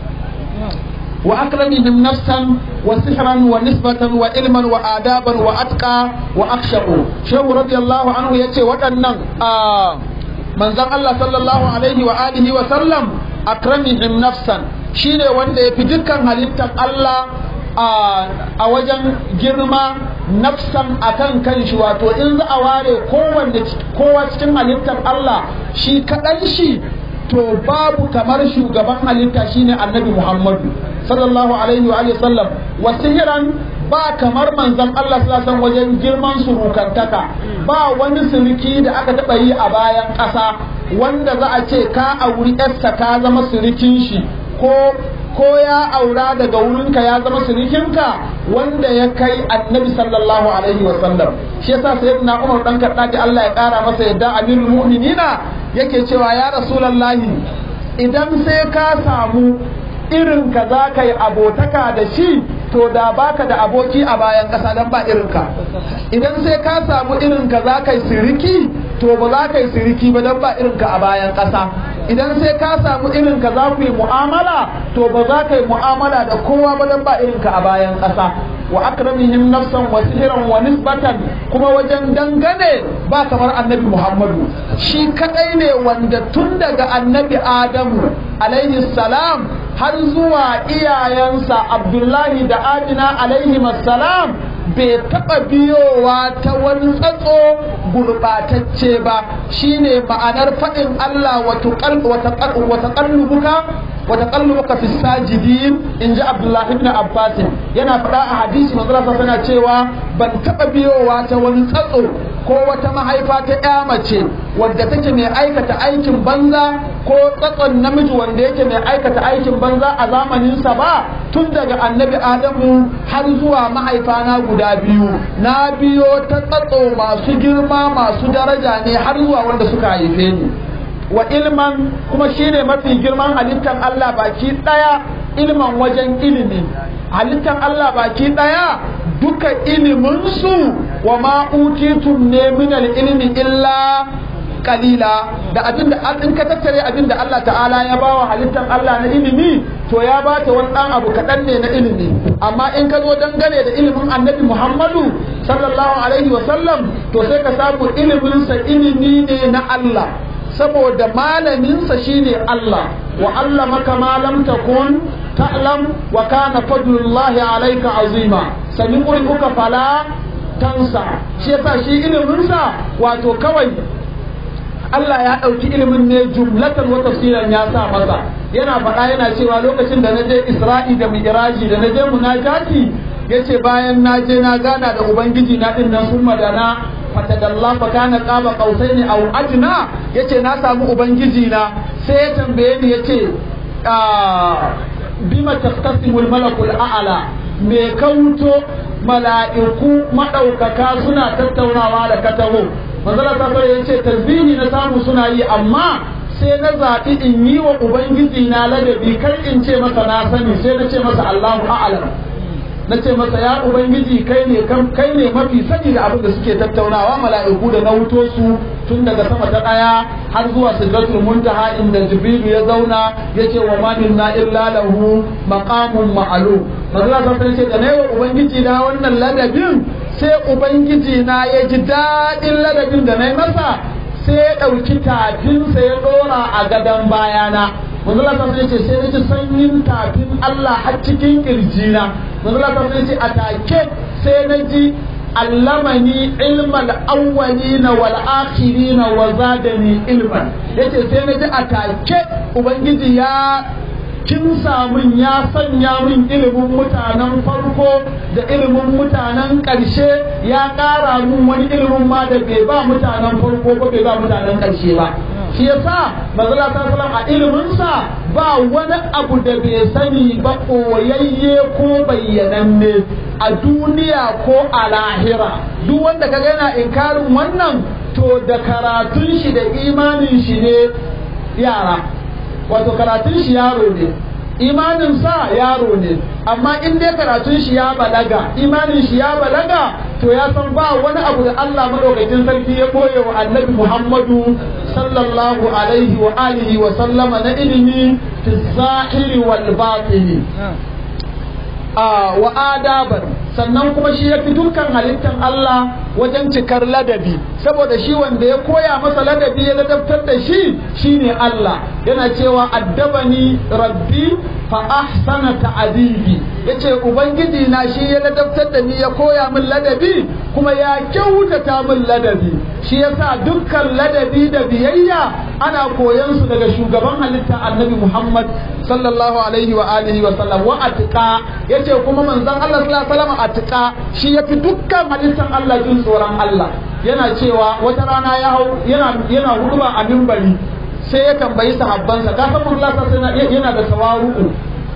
wa akramihim nafsan wa sihran wa nisbatan wa ilman wa adaban wa atqa wa akshabu shehu radiyallahu anhu yace waɗannan manzon Allah sallallahu alaihi wa alihi wa sallam akramihim nafsan shine wanda yafi dukkan halittar Allah a wajen girma nafsan akan kanshi wato in za a ware kowa cikin halittar Allah shi kaɗan shi to babu kamar shugaban halitta shine annabi Muhammadu sallallahu alaihi wa sallam wa sihiran ba kamar manzon Allah sallallahu alaihi wajen girman surukantaka ba wani suriki da aka taba yi a bayan ƙasa wanda za a ce ka auri yarsa ka zama surikin shi ko ya aura daga wurinka ya zama surikinka wanda ya kai annabi sallallahu alaihi wa sallam shi yasa sayyidina Umar dan Khattabi Allah ya kara masa yadda amirul mu'minina yake cewa ya rasulullahi idan sai ka samu irin ka za ka yi abotaka da shi to da baka da aboki a bayan ƙasa don ba irinka idan sai ka samu irinka za ka yi siriki to ba za ka yi siriki ba don ba irinka a bayan ƙasa idan sai ka samu irinka za ku yi mu'amala to ba za ka yi mu'amala da kowa ba don ba irinka a bayan ƙasa wa akramihim nafsan wa sihran wa nisbatan kuma wajen dangane ba kamar annabi Muhammadu shi kadai ne wanda tun daga annabi Adamu alaihi salam har zuwa iyayensa Abdullahi da Amina alaihi salam bai taɓa biyowa ta wani tsatso gurɓatacce ba shine ma'anar faɗin Allah wata ƙallubuka fi sajidin in ji Abdullahi ibn Abbas yana faɗa a hadisi manzala sana cewa ban taɓa biyowa ta wani tsatso ko wata mahaifa ta ƴa mace wadda take mai aikata aikin banza ko tsatson namiji wanda yake mai aikata aikin banza a zamaninsa ba tun daga annabi Adamu har zuwa mahaifana guda biyu na biyo ta tsatso masu girma masu daraja ne har zuwa wanda suka haife ni wa ilman kuma shine mafi girman halittar Allah baki daya ilman wajen ilimi halittar Allah baki daya duka ilimin su wa ma utitum ne min ilmi illa kalila da abinda in ka tattare abinda Allah ta'ala ya bawa halittar Allah na ilimi to ya bata wani dan abu kadan ne na ilimi amma in ka zo dangane da ilimin Annabi Muhammadu sallallahu alaihi wa sallam to sai ka samu ilimin sa ilimi ne na Allah saboda malamin sa shine Allah wa allamaka ma lam takun ta'lam wa kana fadlullahi alayka azima sanin uka fala tansa shi yasa shi ilimin sa wato kawai Allah ya ɗauki ilimin ne jumlatan wa tafsiran ya sa masa yana faɗa yana cewa lokacin da na je Isra'i da Mi'raji da na je munajati yace bayan na je na gana da ubangiji na din nan kuma da na fatadalla fa kana qaba qausaini aw adna yace na samu ubangiji na sai ya tambaye ni yace bima taqtasimul malakul a'la me kauto mala'iku madaukaka suna tattaunawa da kataho manzala ta sai yace tasbihi na samu suna yi amma sai na zaɓi in yi wa ubangiji na ladabi kar in ce masa na sani sai na ce masa Allahu a'lam na ce masa ya ubangiji kai ne mafi sani da abin da suke tattaunawa mala'iku da na wuto su tun daga sama ta daya har zuwa sidratul muntaha inda jibril ya zauna yace wa ma minna illa lahu maqamun ma'lum manzala ta sai ce da nayi wa ubangiji na wannan ladabin sai ubangiji na ya ji daɗin ladabin da na yi masa sai ya ɗauki tafinsa ya ɗora a gadon bayana manzala ta sai ce sai na ji sanyin tafin Allah har cikin kirjina manzala ta sai ce a take sai na ji allamani ilmal awwalina wal akhirina wa zadani ilman yace sai na ji a take ubangiji ya kin samun ya sanya min ilimin mutanen farko da ilimin mutanen ƙarshe ya ƙara min wani ilimin ma da bai ba mutanen farko ba bai ba mutanen ƙarshe ba shi yasa manzala ta sallam a iliminsa ba wani abu da bai sani ba koyayye ko bayyananne a duniya ko a lahira duk wanda kaga yana inkarin wannan to da karatun shi da imanin shi ne yara wato karatun shi yaro ne imanin sa yaro ne amma in dai karatun shi ya balaga imanin shi ya balaga to ya san ba wani abu da Allah madaukakin sarki ya boye wa Annabi Muhammadu sallallahu alaihi wa alihi wa sallama na ilimi fi zahiri wal batini wa adaban sannan kuma shi ya fi dukkan halittar Allah wajen cikar ladabi saboda shi wanda ya koya masa ladabi ya ladabtar da shi shine Allah yana cewa addabani rabbi fa ahsana ta'dibi yace ubangiji na shi ya ladabtar da ni ya koya min ladabi kuma ya kyautata min ladabi shi yasa dukkan ladabi da biyayya ana koyan su daga shugaban halitta Annabi Muhammad sallallahu alaihi wa alihi wa sallam wa atqa yace kuma manzon Allah sallallahu alaihi wa sallam atqa shi yafi dukkan halittan Allah jin tsoron Allah yana cewa wata rana yana huduba a minbari sai ya tambayi sahabbansa ka san Allah sai yana da tawaru'u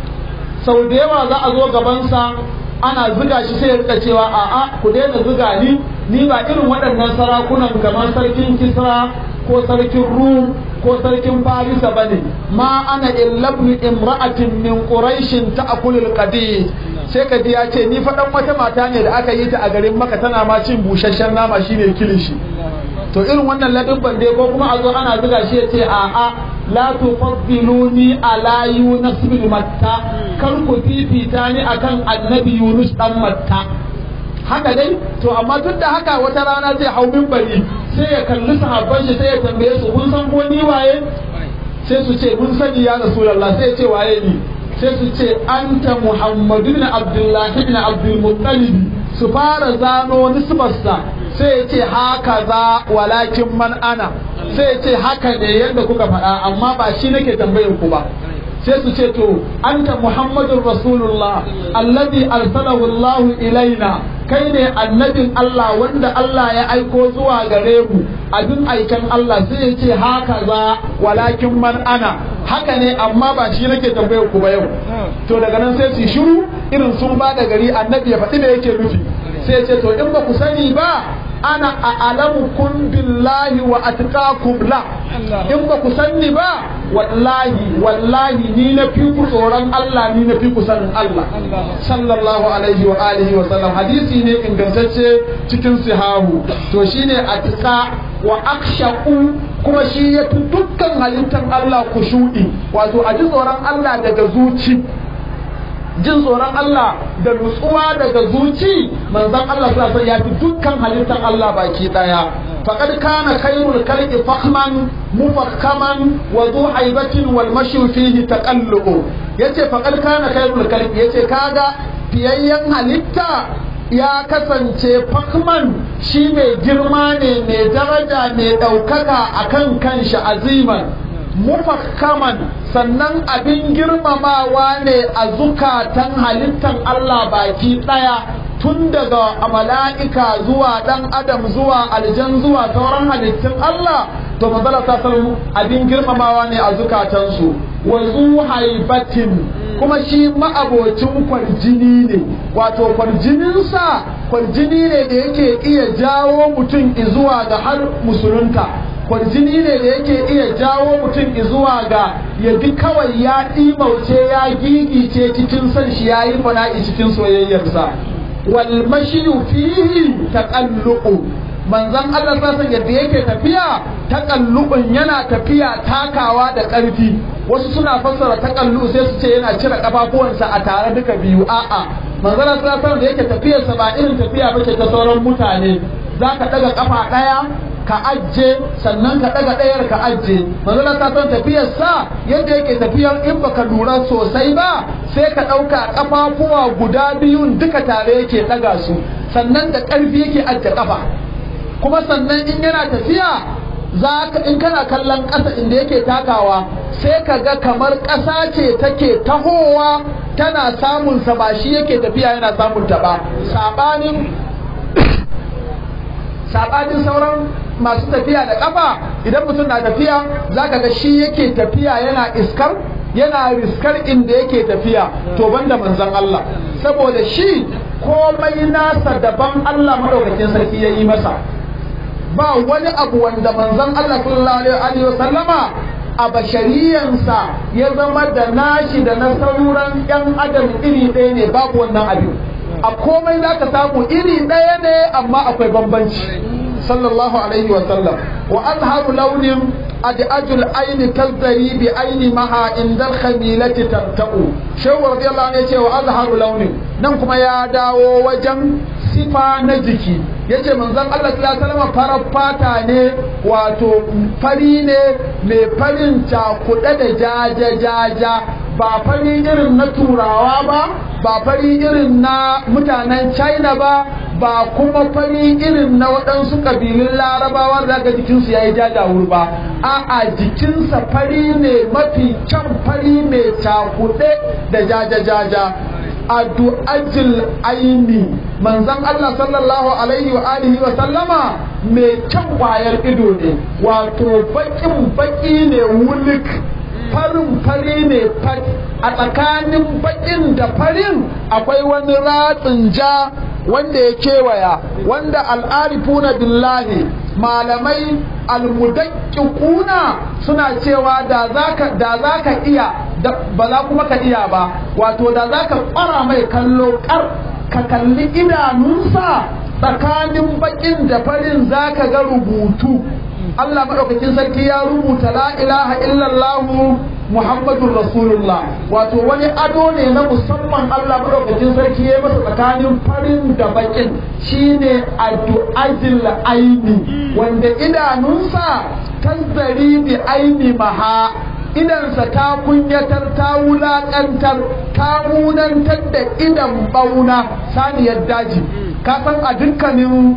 sau da yawa za a zo gabansa ana zuga shi sai ya rika cewa a'a ku daina zuga ni ba irin waɗannan sarakunan kamar sarkin Kisra ko sarkin Rum ko sarkin Farisa bane ma ana illabni imra'atin min quraishin ta'kulul qadid sai ka ji ya ce ni fa dan wata mata ne da aka yi ta a garin Makka tana ma cin busasshen nama shine kilishi to irin wannan ladabban dai ko kuma a zo ana zuga shi ya ce a'a la tufaddiluni ala Yunus bin Matta kar ku fifita ni akan annabi Yunus dan Matta haka dai to amma duk da haka wata rana zai hau minbari sai ya kalli sahabban shi sai ya tambaye su kun san ko ni waye sai su ce mun sani ya Rasulullah sai ya ce waye ni sai su ce anta Muhammadu ibn Abdullah ibn Abdul Muttalib su fara zano nisbarsa sai ya ce haka za walakin man ana sai ya ce haka ne yadda kuka faɗa amma ba shi nake tambayar ku ba sai su ce to anta Muhammadur Rasulullah alladhi arsalahu Allah ilaina kai ne annabin Allah wanda Allah ya aiko zuwa gare mu abin aikan Allah sai ya ce haka za walakin man ana haka ne amma ba shi nake tambayar ku ba yau to daga nan sai su shiru irin sun ba da gari annabi ya faɗi me yake nufi sai ya ce to in ba ku sani ba ana a'lamukum billahi wa atqakum la in ba ku sanni ba wallahi ni na fi ku tsoron Allah ni na fi ku sanin Allah sallallahu alaihi wa alihi wa sallam hadisi ne ingantacce cikin sihahu to shine atqa wa akhshaqu kuma shi ya fi dukkan halittar Allah kushu'i wato a ji tsoron Allah daga zuci jin tsoron Allah da nutsuwa daga zuci manzon Allah sallallahu alaihi ya fi dukkan halittar Allah baki daya faqad kana khairul khalqi fakhman mufakkaman wa dhu haibatin wal mashyu fihi taqallubu yace faqad kana khairul khalqi yace kaga fiyayyen halitta ya kasance fakman shi mai girma ne mai daraja mai ɗaukaka akan kanshi aziman mufakkaman sannan abin girmamawa ne a zukatan halittan Allah baki ɗaya tun daga mala'ika zuwa ɗan adam zuwa aljan zuwa sauran halittun Allah to manzala ta sallu abin girmamawa ne a zukatansu wa zu haibatin kuma shi ma'abocin kwarjini ne wato kwarjininsa kwarjini ne da yake iya jawo mutum izuwa ga har musulunta kwarjini ne da yake iya jawo mutum izuwa ga ya bi kawai ya ɗimauce ya gigice cikin son shi ya yi fana'i cikin soyayyarsa wal mashiyu fihi taqalluqu manzon Allah sasan yadda yake tafiya taqalluqun yana tafiya takawa da ƙarfi wasu suna fassara taqallu sai su ce yana cire kafafuwansa a tare duka biyu a'a manzon Allah sasan da yake tafiyarsa ba irin tafiya bace ta sauran mutane zaka daga kafa daya ka ajje sannan ka daga ɗayar ka ajje manzo Allah ta san tafiyar sa yadda yake tafiyar in baka lura sosai ba sai ka ɗauka kafafuwa guda biyun duka tare yake daga su sannan da ƙarfi yake ajje kafa kuma sannan in yana tafiya zaka in kana kallon ƙasa inda yake takawa sai ka ga kamar ƙasa ce take tahowa tana samun sa ba shi yake tafiya yana samun ta ba sabanin sauran masu tafiya da kafa idan mutum na tafiya zaka ga shi yake tafiya yana riskar inda yake tafiya to banda manzon Allah saboda shi komai nasa daban Allah madaukakin sarki ya yi masa ba wani abu wanda manzon Allah sallallahu alaihi wasallama a bashariyansa ya zama da nashi da na sauran yan adam iri ɗaya ne babu wannan abin a komai za ka samu iri ɗaya ne amma akwai bambanci sallallahu alaihi wa sallam wa azharu launin ad'ajul aini tazdari bi aini maha indal khamilati tartaqu shehu radiyallahu anhu yace wa azharu launin nan kuma ya dawo wajen sifa na jiki yace manzon Allah sallallahu alaihi wasallam farar fata ne wato fari ne mai farin cakuɗe da jaja ba fari irin na turawa ba fari irin na mutanen China ba kuma fari irin na waɗansu ƙabilun larabawa da ga jikinsu ya yi jajawur ba a'a jikinsa fari ne mafi kyan fari mai cakuɗe da jaja addu'ajil aini manzon Allah sallallahu alaihi wa alihi wa sallama mai kyan kwayar ido ne wato baki ne wulik farin fari ne a tsakanin bakin da farin akwai wani ratsin ja wanda ya kewaya wanda al'arifuna billahi malamai almudaqqiquna suna cewa da zaka iya ba za kuma ka iya ba wato da zaka fara mai kallo ka kalli idanunsa tsakanin bakin da farin zaka ga rubutu Allah madaukakin sarki ya rubuta la ilaha illallah Muhammadur Rasulullah wato wani ado ne na musamman Allah madaukakin sarki ya masa tsakanin farin da bakin shine addu'ajil aini wanda idanunsa tazzari bi aini maha idansa ta kunyatar ta wulakantar ta munantar da idan bauna saniyar daji ka san a dukkanin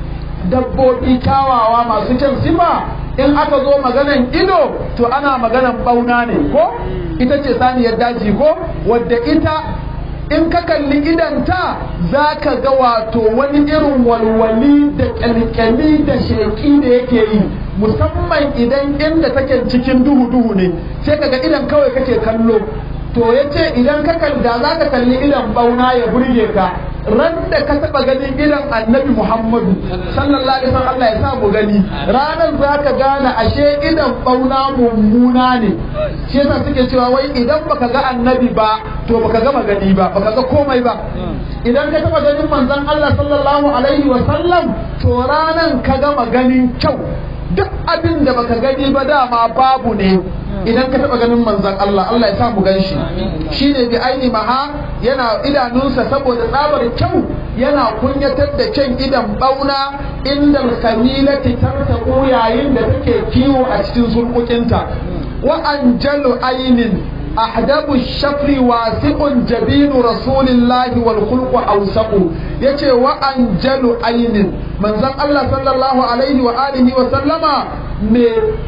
dabbobi kyawawa masu kyan sifa in aka zo maganan ido to ana maganan bauna ne ko ita ce saniyar daji ko wadda ita in ka kalli idanta za ka ga wato wani irin walwali da kyalkyali da sheki da yake yi musamman idan inda take cikin duhu ne sai ka ga idan kawai kake kallo to ya ce idan ka da za ka kalli idan bauna ya burge ka ran da ka taba ganin idan annabi Muhammadu sallallahu alaihi wasallam Allah ya sa mu gani ranar zaka gane ashe idan bauna mummuna ne shi yasa suke cewa wai idan baka ga annabi ba to baka ga magani ba baka ga komai ba idan ka taba ganin manzon Allah sallallahu alaihi wasallam to ranan ka ga maganin kyau duk abin da baka gani ba dama babu ne idan ka taba ganin manzon Allah Allah ya sa mu ganshi shine bi aini maha yana idanunsa saboda tsabar kyau yana kunyatar da kyan idan bauna inda kamilati tartaqu yayin da take kiwo a cikin surkukinta wa anjalu ainin ahdabu shafri wasi'un jabinu rasulillahi wal khulqu awsaqu yace wa anjalu ainin manzon Allah sallallahu alaihi wa alihi wa sallama me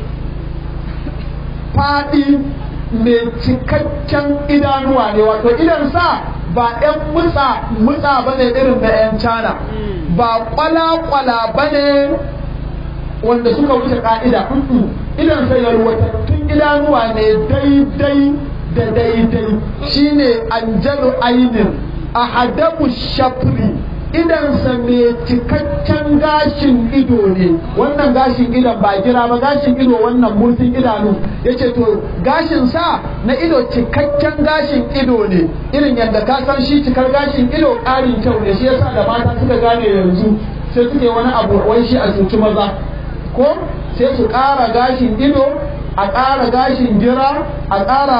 fadi me cikakken idanuwa ne wato idan sa ba ɗan mutsa bane irin na ƴan cana ba kwala bane wanda suka wuce ka'ida idan sai yalwatattun idanuwa ne daidai da daidai shine anjalu ainin ahadabu shafri idansa mai cikakken gashin ido ne wannan gashin idon ba gira ba gashin ido wannan murfin idanu yace to gashin sa na ido cikakken gashin ido ne irin yadda ka san shi cikar gashin ido ƙarin kyau ne shi yasa da mata suka gane yanzu sai suke wani abu wai shi a cuci maza ko sai su ƙara gashin ido a ƙara gashin gira a ƙara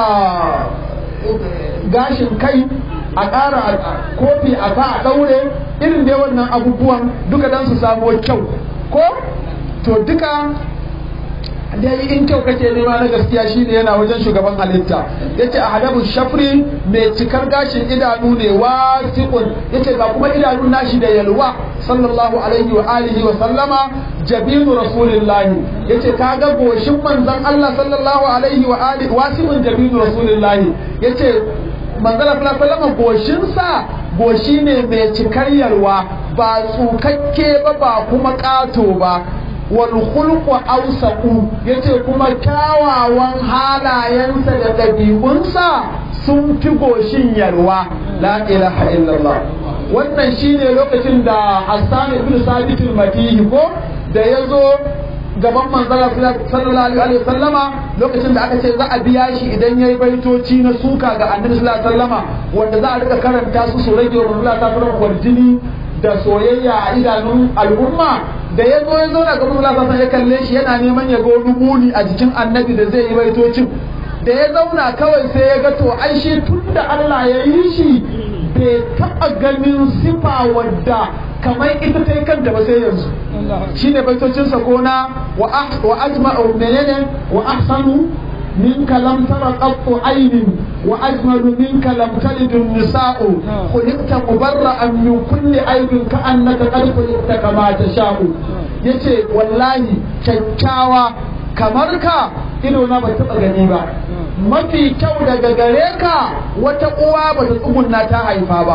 gashin kai a ƙara kofi a ka a ɗaure irin dai wannan abubuwan duka dan su samu kyau ko to duka dai in kyau kake nema na gaskiya shine yana wajen shugaban halitta yace a hadabu shafri mai cikar gashin idanu ne wasiqun yace ga kuma idanun nashi da yalwa sallallahu alaihi wa alihi wa sallama jabinu rasulillahi yace kaga goshin manzon Allah sallallahu alaihi wa alihi wasiqun jabinu rasulillahi yace manzon Allah sallallahu alaihi wa sallama goshin sa goshi ne mai cikar yalwa ba tsukakke ba kuma kato ba wal khulqu awsaqu yace kuma kyawawan halayensa da dabi'unsa sun fi goshin yalwa la ilaha illallah wannan shine lokacin da Hassan ibn Sabit al-Maki ko da yazo gaban manzon sallallahu alaihi wasallama lokacin da aka ce za a biya shi idan yayi baitoci na suka ga annabi sallallahu alaihi wasallama wanda za a rika karanta su rage wa Allah ta fara kwarjini da soyayya a idanun al'umma da ya zo na gaban Allah ya kalle shi yana neman ya ga muni a jikin annabi da zai yi baitocin da ya zauna kawai sai ya ga to ai shi tunda Allah ya yi shi bai taɓa ganin sifa wadda kamar ita ta yi kanta ba sai yanzu shine baitocinsa ko na wa ajma'u menene wa ahsanu منك لم تر قط عين وأجمل منك لم تلد النساء خلقت مبرأ من كل عيب كأنك قد خلقت كما تشاء yace wallahi kyakkyawa kamar ka ido na ba taɓa gani ba mafi kyau daga gare ka wata uwa ba ta tsugunna ta haifa ba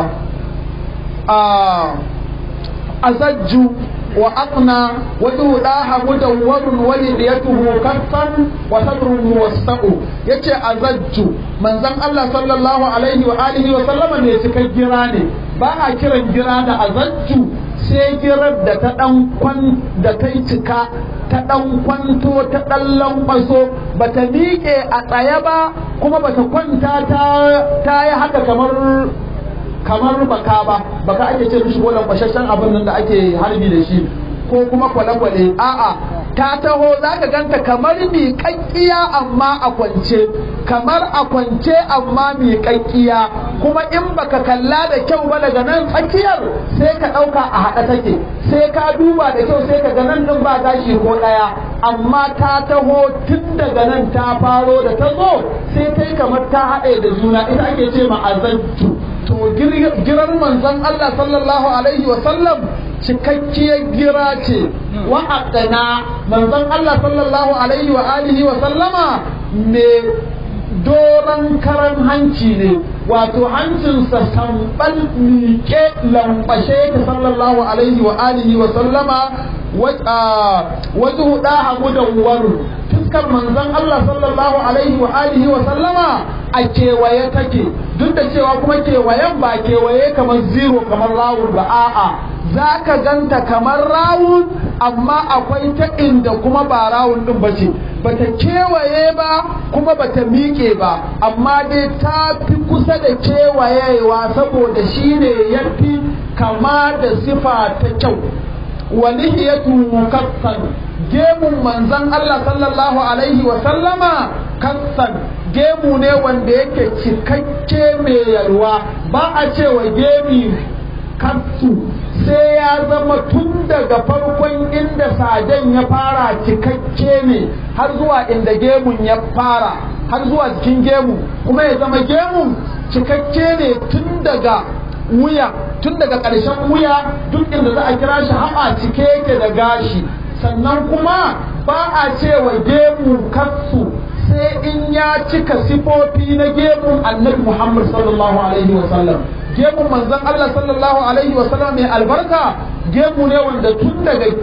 azajju وأقنى وجودها مدور ولديته كفا وصدر موسع يتي أزج من زن الله صلى الله عليه وآله وسلم يتكي جيراني باها كيران جيران أزج sai girar da ta da ta yi cika ta kwanto ta lankwaso ba ta miƙe a tsaye ba kuma ba ta kwanta ta yi haka kamar baka ake ce mishi golan kwashashen abin nan da ake harbi da shi ko kuma kwale-kwale a'a ta taho zaka ganta kamar miƙaƙƙiya amma a kwance amma miƙaƙƙiya kuma in baka kalla da kyau ba daga nan tsakiyar sai ka ɗauka a haɗa take sai ka duba da kyau sai ka ga nan ɗin ba gashi ko ɗaya amma ta taho tun daga nan ta faro da ta zo sai kai kamar ta haɗe da juna ita ake ce ma'azantu to girar manzon Allah sallallahu alaihi wa sallam cikakkiyar gira ce wa aqna manzon Allah sallallahu alaihi wa alihi wa sallama me doran karan hanci ne wato hancinsa sambal miƙe lambashe ta sallallahu alaihi wa alihi wa sallama wajhu daha mudawwar fuskar manzon Allah sallallahu alaihi wa alihi wa sallama a kewaye take, duk da cewa kuma kewayen ba kewaye kamar zero kamar rawun ba, a'a za ka ganta kamar rawun amma akwai ta inda kuma ba rawun din ba ce, bata kewaye ba kuma bata miƙe ba, amma dai ta fi kusa da kewayewa saboda shi ne ya fi kama da sifa ta kyau. walihiyatu mukassan, gemun manzon Allah sallallahu alaihi wa sallama kassan, gemu ne wanda yake cikakke mai yalwa, ba a cewa gemi kassu sai ya zama tun daga farkon inda sajen ya fara cikakke ne har zuwa inda gemun ya fara, har zuwa cikin gemu, kuma ya zama gemun cikakke ne tun daga wuya, tun daga ƙarshen wuya duk inda za a kira shi haɓa cike yake da gashi. Sannan kuma ba a cewa gemu kassu sai in ya cika sifofi na gemun annabi Muhammad sallallahu alaihi wa sallam. Gemun manzon Allah sallallahu alaihi wa sallam mai albarka gemu ne wanda tun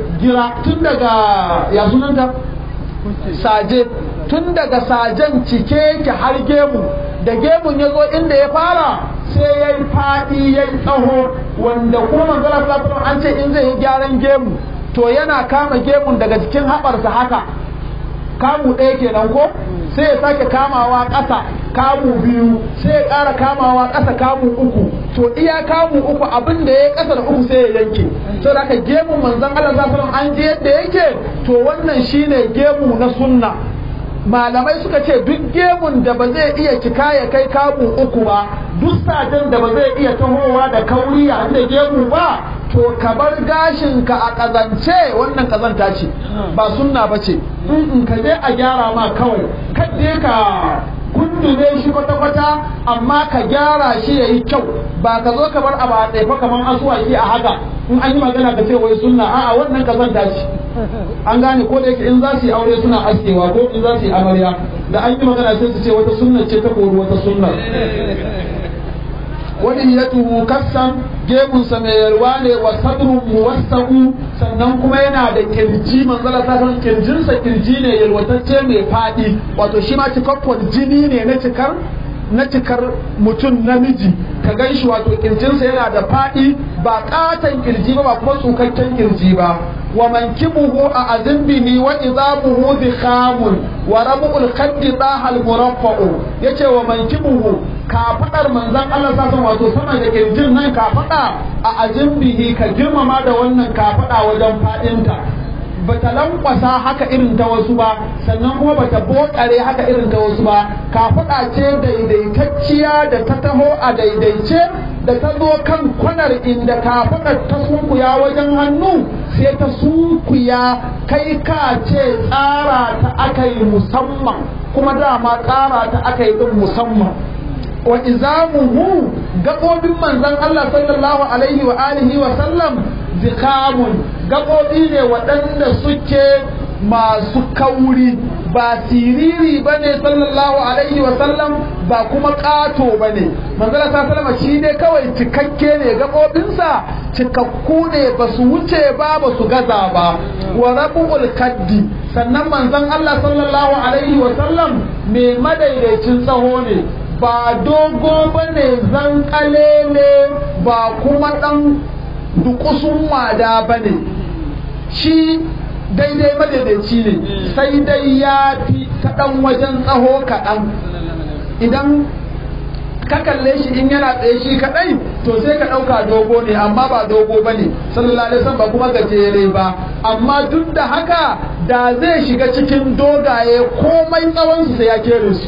daga ya sunanta saje, tun daga sajen cike yake har gemu, da gemun ya zo inda ya fara sai ya yi faɗi ya yi tsaho, wanda kuma manzon Allah sallallahu alaihi wa sallam an ce in zai yi gyaran gemu to yana kama gemun daga cikin haɓarsa haka kamu ɗaya kenan ko, sai ya sake kamawa ƙasa kamu biyu, sai ya ƙara kamawa ƙasa kamu uku, to iya kamu uku abin da ya ƙasa da uku sai ya yanke. Sai da aka gemun manzon Allah sallallahu alaihi wasallam an ji yadda yake, to wannan shine gemu na sunna. Malamai suka ce duk gemun da ba zai iya cika ya kai kamu uku ba, duk sajen da ba zai iya tahowa da kauri a da gemu ba, to ka bar gashinka a ƙazance, wannan ƙazanta ce ba sunna ba ce. Ka je a gyara ma kawai, kadde ka kundume shi kwata-kwata amma ka gyara shi ya yi kyau, ba ka zo ka bar abu a tsaifa kamar asuwaki a haka in an yi magana ka ce wai sunna, a'a wannan ƙazanta ce. An gane ko da yake in za su yi aure suna askewa ko in za su yi amarya, da an yi magana sai su ce wata sunna ce ta kori wata sunna. waliyatuhu kassan, gemunsa mai yalwa ne, wa sadrun muwassaqu, sannan kuma yana da kirji, manzala ta san kirjinsa kirji ne yalwatacce mai fadi, wato shi ma cikakkon jini ne na cikar mutum namiji, ka gan shi wato kirjinsa yana da fadi, ba katan kirji ba kuma tsukakken kirji ba. wa mankibuhu a azimbihi wa izamuhu zikhamun wa rabu'ul khaddi dahal muraffa'u, yace wa mankibuhu kafadar manzon Allah sallallahu wato sama da kirjin nan kafada a azimbihi, ka girmama da wannan kafada wajen fadinta, bata lankwasa haka irin ta wasu ba, sannan kuma bata bokare haka irin ta wasu ba, kafada ce daidaitacciya da ta taho a daidaice, da ta zo kan kwanar inda kafadar ta sunkuya wajen hannu sai ta sunkuya kai ka ce tsara ta aka yi musamman, kuma dama tsara ta aka yi din musamman. wa izamuhu, gaɓoɓin manzon Allah sallallahu alaihi wa alihi wa sallam zikamun, gaɓoɓi ne waɗanda suke masu kauri, ba siriri ba ne sallallahu alaihi wa sallam, ba kuma ƙato ba ne. manzon Allah sallallahu alaihi shi ne kawai cikakke ne, gaɓoɓinsa cikakku ne, ba su wuce ba ba su gaza ba. wa rabu'ul kaddi, sannan manzon Allah sallallahu alaihi wa sallam mai madaidaicin tsaho ne, ba dogo ba ne zankale ne, ba kuma ɗan dukusun wada ba ne, shi daidai madaidaici ne, sai dai ya fi ta ɗan wajen tsaho kaɗan. Idan ka kalle shi in yana tsaye shi kaɗai to sai ka ɗauka dogo ne, amma ba dogo ba ne sallallahu alaihi wasallam, ba kuma gajere ba, amma duk da haka da zai shiga cikin dogaye komai tsawonsu sai ya kere su.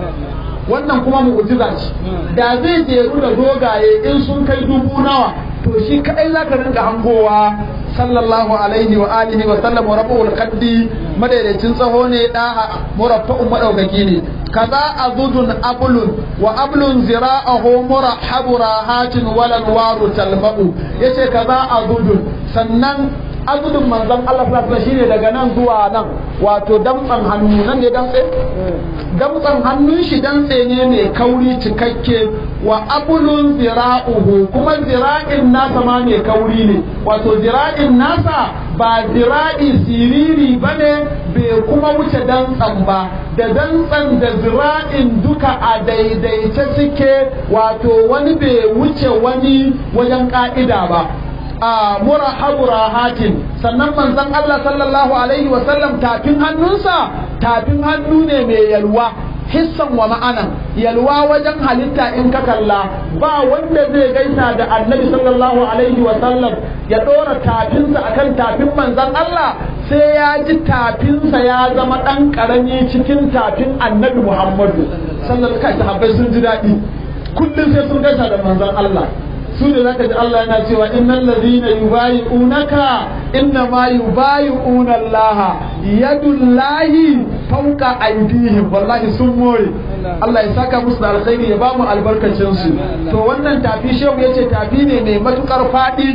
Wannan kuma mu'jiza ce, da zai jeru da dogaye in sun kai 1000 to shi kadai zaka rinka hangowa sallallahu alaihi wa alihi wa sallam. rabbul qaddi, madaidaicin tsaho ne, da muraffa'un madaukaki ne. kaza azudun ablun wa ablun zira'ahu murahabu rahatin walal waru talma'u, yace kaza azudun, sannan azudun manzon Allah sallallahu alaihi wasallam shine daga nan zuwa nan, wato damtsan hannu nan ne damtse damtsan hannun shi dantse ne mai kauri cikakke wa abulun zira'uhu kuma zira'in nasa ma mai kauri ne wato zira'in nasa ba zira'i siriri bane bai kuma wuce dantsan ba da dantsan da zira'in duka a daidaice suke wato wani bai wuce wani wajen ka'ida ba a murahabu rahatin sannan manzon Allah sallallahu alaihi wasallam tafin hannunsa tafin hannu ne mai yalwa hissan wa ma'anan yalwa wajen halitta in ka kalla ba wanda zai gaisa da annabi sallallahu alaihi wasallam ya dora tafinsa akan tafin manzon Allah sai ya ji tafinsa ya zama dan karami cikin tafin annabi Muhammadu sallallahu alaihi wasallam sahabbai sun ji daɗi kullum sai sun gaisa da manzon Allah su da zaka ji Allah yana cewa innal ladina yubayi'unaka inna ma yubayi'una Allah yadullahi fawqa aydihim wallahi sun more Allah ya saka musu da alkhairi ya ba mu albarkacin su to wannan tafi shehu yace tafi ne mai matukar fadi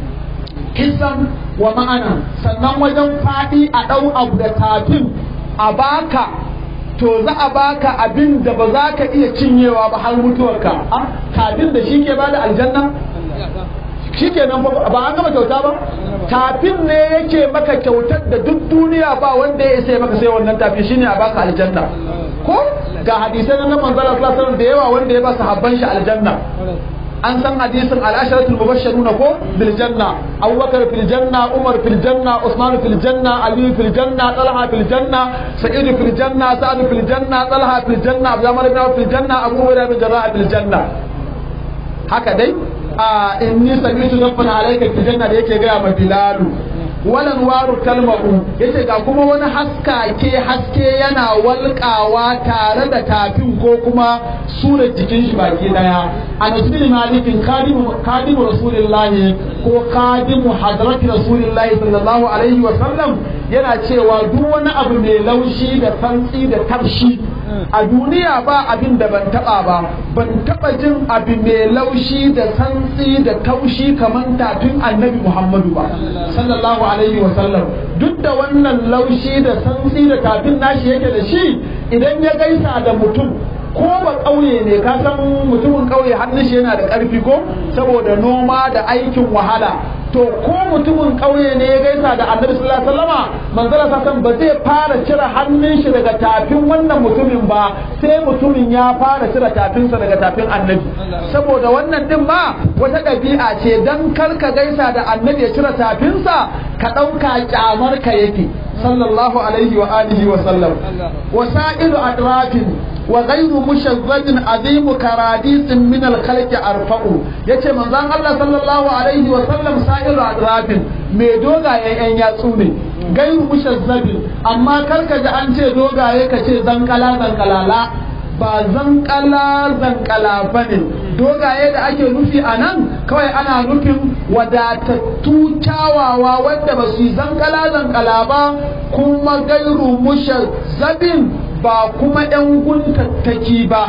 kisan wa ma'ana sannan wajen fadi a dau abu da tafin a baka to za a baka abin da ba za ka iya cinyewa ba har mutuwarka tafin da shi ke bada aljanna shi ke nan ba an gama kyauta ba tafin ne yake maka kyautar da duk duniya ba wanda ya sai maka sai wannan tafi shine a baka aljanna ko ga hadisai na manzon Allah sallallahu alaihi wasallam da yawa wanda ya ba sahabban shi aljanna an san hadisin al-asharatul mubashshirun ko bil janna Abubakar fil janna Umar fil janna Usman fil janna Ali fil janna Talha fil janna Sa'id fil janna Sa'd fil janna Talha fil janna Abdurrahman ibn fil janna Abu Hurairah bin Jarrah fil janna haka dai inni sami'tu nafan alayka fil janna da yake ga ma Bilal walan waru kalmahu yace ga kuma wani haske yana walƙawa tare da tafin ko kuma surar jikin shi baki daya Anas bin Malik kadimu rasulullahi ko kadimu hadrati rasulullahi sallallahu alaihi wa sallam yana cewa duk wani abu mai laushi da santsi da tafshi a duniya ba abin da ban taba jin abu mai laushi da santsi da taushi kamar tafin annabi Muhammadu ba sallallahu alaihi wa sallam duk da wannan laushi da santsi da tafin nashi yake da shi idan ya gaisa da mutum ko ba ƙauye ne ka san mutumin ƙauye hannun shi yana da ƙarfi ko saboda noma da aikin wahala to ko mutumin ƙauye ne ya gaisa da annabi sallallahu alaihi wasallama manzala sasan ba zai fara cire hannun shi daga tafin wannan mutumin ba sai mutumin ya fara cire tafinsa daga tafin annabi saboda wannan din ma wata ɗabi'a ce dan kar ka gaisa da annabi ya cire tafinsa ka ɗauka kyamar ka yake sallallahu alaihi wa alihi wa sallam wasailu adrafin wa ghayru mushazzabin azim karadis min al-khalqi arfa'u yace manzon Allah sallallahu alaihi wa sallam sa'ilu adrafin me dogaye yan yatsu ne ghayru mushazzabin amma karka ji an ce dogaye kace zankalala ba zankala bane dogaye da ake nufi a nan kawai ana nufin wadatattu kyawawa wanda ba su yi zankala ba kuma gairu mushazzabin ba kuma yan guntattaki ba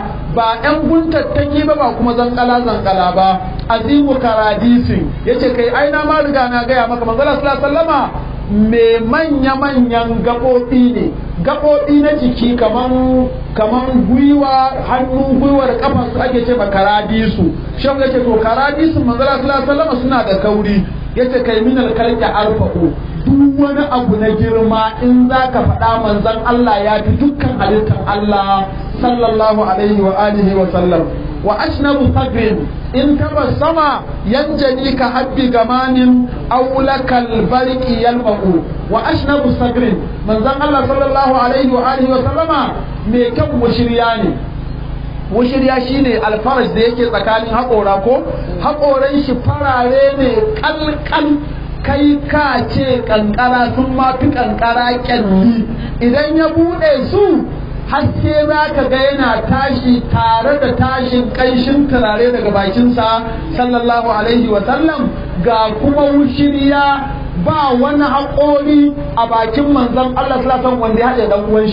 ba kuma zankala ba azimu karadisi yace kai aina ma riga na gaya maka manzo sallallahu alaihi wasallama me manya-manyan gaɓoɓi ne gaɓoɓi na jiki kaman gwiwa hannu gwiwar kafa su ake ce ba karadisu shan yake to karadisu manzala sallallahu alaihi suna da kauri yace kai minal kalki arfa'u duk wani abu na girma in zaka faɗa manzon Allah ya fi dukkan halittar Allah sallallahu alaihi wa alihi wa sallam wa ashnabu sabin in tabassama yanjani ka habbi gamanin aulakal barqi yalmaqu wa ashnabu sabrin manzon Allah sallallahu alaihi wa alihi wa sallama me kan mushriya ne mushriya shine alfaraj da yake tsakanin haƙora ko haƙoran shi farare ne kalkal kai ka ce kankara sun ma fi kankara kyalli idan ya bude su haske za ka ga yana tashi tare da tashin ƙanshin turare daga bakinsa sallallahu alaihi wa sallam ga kuma wushiriya ba wani haƙori a bakin manzon Allah sallallahu alaihi wanda ya haɗe dan uwan shi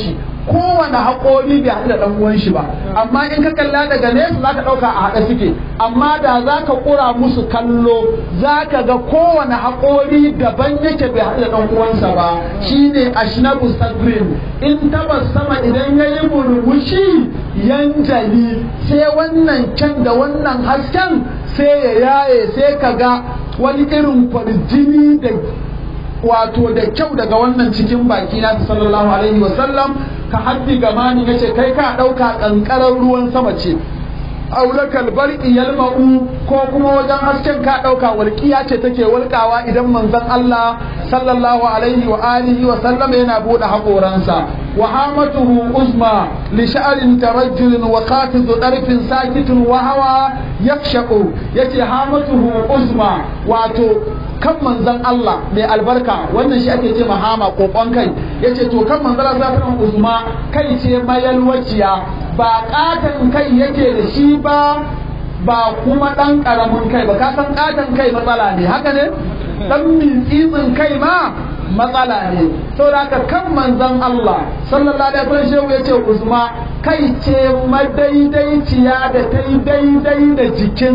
kowane haƙori bai haɗu da ɗan uwan shi ba, amma in ka kalla daga nesa za ka ɗauka a haɗe suke, amma da za ka ƙura musu kallo za ka ga kowane haƙori daban yake bai haɗu da ɗan uwansa ba. Shine ashnabu sadrin, in tabassama idan ya yi murmushi yanjali, sai wannan kyan da wannan hasken sai ya yaye, sai ka ga wani irin kwarjini da wato da kyau daga wannan cikin baki na sallallahu alaihi wasallam. Ka haddi gamani yace kai ka dauka kankarar ruwan sama ce, aulakal barqi yalma'u, ko kuma wajen hasken ka dauka walqiya ce take walkawa idan manzon Allah sallallahu alaihi wa alihi wa sallam yana bude hakoransa. wa hamatuhu uzma li sha'rin tarajjul wa qatizu darfin sakitun wa hawa yakshaqu, yace hamatuhu uzma wato kan manzon Allah mai albarka, wannan shi ake ce mahama kokon kai. Yace to kan manzon Allah sallallahu uzma kai ce mayalwaciya, ba katan kai yake da shi ba kuma dan karamin kai ba. Ka san katan kai matsala ne, haka ne? Dan mitsitsin kai ma matsala ne. Saboda haka kan manzon Allah sallallahu alaihi wasallam yace uzma kai ce madaidaiciya da ta yi daidai da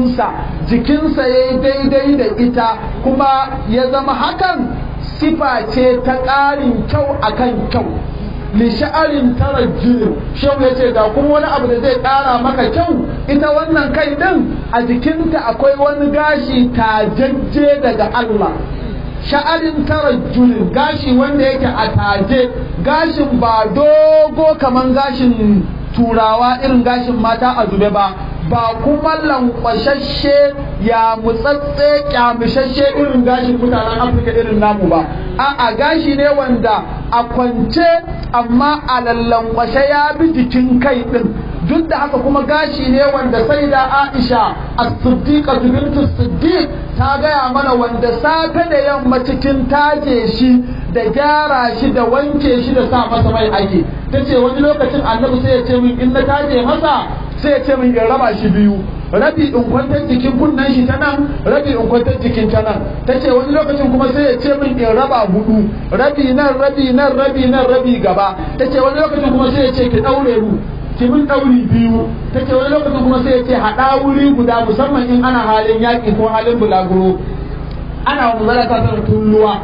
jikinsa ya yi daidai da ita, kuma ya zama hakan sifa ce ta ƙarin kyau akan kyau. li sha'arin tarajjul, shehu ya ce ga kuma wani abu da zai ƙara maka kyau, ita wannan kai din a jikinta akwai wani gashi tajajje daga Allah. Sha'arin tarajjul, gashi wanda yake a taje, gashin ba dogo kaman gashin turawa irin gashin mata a zube ba kuma lankwashashe ya mutsatse kyamishashe irin gashin mutanen Afirka irin namu ba. A'a, gashi ne wanda a kwance amma a lallankwashe ya bi jikin kai din. Duk da haka kuma gashi ne wanda sai da Aisha as-Siddiqa bintu Siddiq ta gaya mana wanda safe da yamma cikin taje shi da gyara shi da wanke shi da sa masa mai ake. Tace wani lokacin Annabi sai ya ce min in na taje masa sai ya ce min in raba shi biyu, rabi in kwantar jikin kunnen shi ta nan, rabi in kwantar jikin ta nan. Tace wani lokacin kuma sai ya ce min in raba hudu, rabi nan rabi nan rabi nan rabi gaba. Tace wani lokacin kuma sai ya ce ki daure mu ki mun dauri biyu. Take wani lokacin kuma sai ya ce hada wuri guda, musamman in ana halin yaƙi ko halin bulaguro, ana wa muzalata ta tulluwa.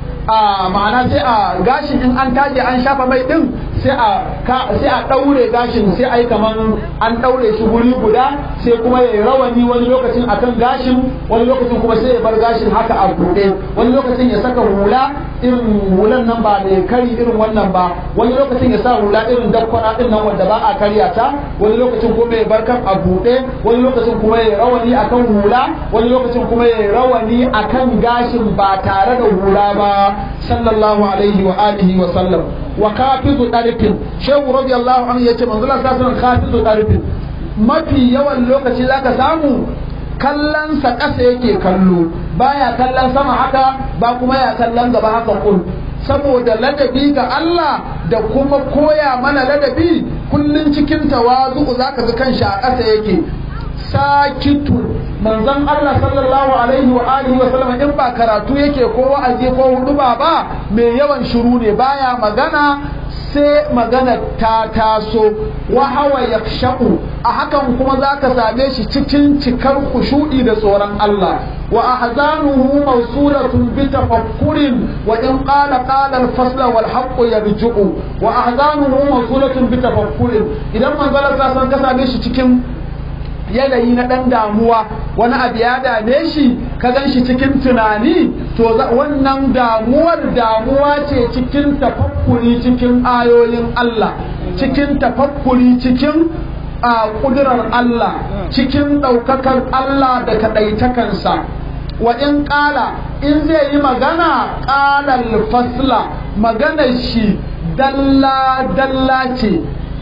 Ma'ana sai a gashin in an taje an shafa mai din sai a daure gashin, sai ai kaman an daure shi wuri guda, sai kuma ya rawani wani lokacin akan gashin, wani lokacin kuma sai ya bar gashin haka a buɗe, wani lokacin ya saka hula irin hulan nan ba da kari irin wannan ba, wani lokacin ya sa hula irin dakkwana din nan wanda ba a karya ta, wani lokacin kuma ya bar kan a buɗe, wani lokacin kuma ya rawani akan hula, wani lokacin kuma ya rawani akan gashin ba tare da hula ba, sallallahu alaihi wa alihi wa sallam. Wa kafizu darfin, shehu radiyallahu anhu yace manzo Allah sallallahu alaihi wasallam kafizu darfin, mafi yawan lokaci zaka samu kallon sa ƙasa yake kallo, baya kallon sama haka ba kuma ya kallon gaba haka kun. Saboda ladabi ga Allah da kuma koya mana ladabi, kullun cikin tawazu zaka ga kanshi a ƙasa yake. Sakitun, manzon Allah sallallahu alaihi wa alihi wa sallam in ba karatu yake ko wa'azi ko huduba ba, mai yawan shiru ne, baya magana sai magana ta taso. Wa hawa yakshaqu, a hakan kuma zaka same shi cikin cikar kushu'i da tsoron Allah. Wa ahzanuhu mawsulatun bi tafakkurin, wa in qala al-fasla wal haqqu yarji'u. Wa ahzanuhu mawsulatun bi tafakkurin, idan manzon Allah ka same shi cikin yanayi na ɗan damuwa, wani abu ya dame shi ka gan shi cikin tunani, to wannan damuwa ce cikin tafakkuri cikin ayoyin Allah, cikin tafakkuri cikin ƙudurar Allah, cikin ɗaukakar Allah da kaɗaitakansa. Wa in ƙala, in zai yi magana ƙalal fasla, maganar shi dalla ce,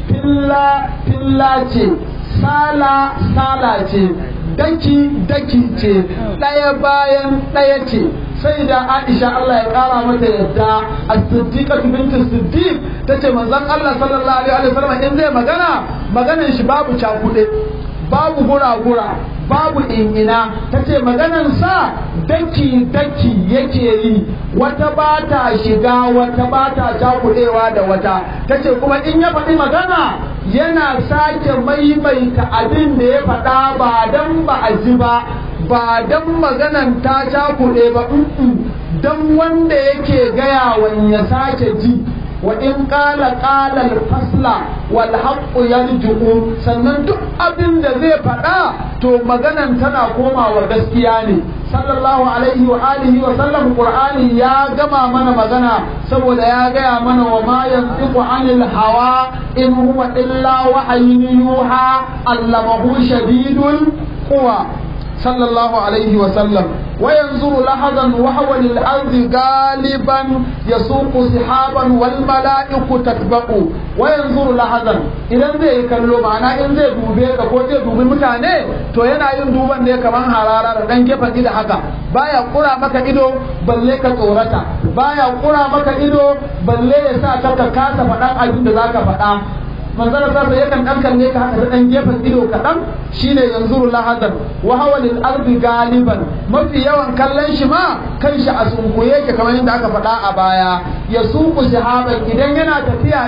filla ce, sala ce, daki ce, ɗaya bayan ɗaya ce. Sai da Aisha Allah ya ƙara mata yadda, as-Siddiqa bintu Siddiq tace manzon Allah sallallahu alaihi wasallam in zai maganar shi babu cakuɗe, babu gura-gura, babu in'ina tace maganan sa daki yake yi, wata ba ta shiga wata ba ta cakuɗewa da wata. Tace kuma in ya faɗi magana yana sake maimaita abin da ya faɗa ba dan ba a ji ba dan maganan ta cakuɗe ba, dan wanda yake gaya wani ya sake ji. Wa in qala al-fasla wal haqqu yarji'u, sannan duk abin da zai faɗa to maganan tana komawa gaskiya ne. Sallallahu alaihi wa alihi wa sallam, Qur'ani ya gama mana magana saboda ya gaya mana wa ma yantiqu anil hawa in huwa illa wahyun yuha allamahu shadidul quwa. sallallahu alaihi wa sallam wa yanzuru lahadan wa huwa lil ardi galiban yasuqu sihaban wal mala'iku tatbaqu wa yanzuru lahadan idan zai kallo ma'ana in zai dube ka ko zai dubi mutane to yana yin duban ne kaman harara da dan gefen ido haka baya kura maka ido balle ka tsorata baya kura maka ido balle ya sa ka kasa faɗan abin da zaka faɗa manzara sa yakan dan kalle ka haka dan gefen ido kadan shine yanzuru lahadan wa huwa lil ardi galiban mafi yawan kallon shi ma kanshi a sunkuye yake kamar yadda aka faɗa a baya ya suku shahaban idan yana tafiya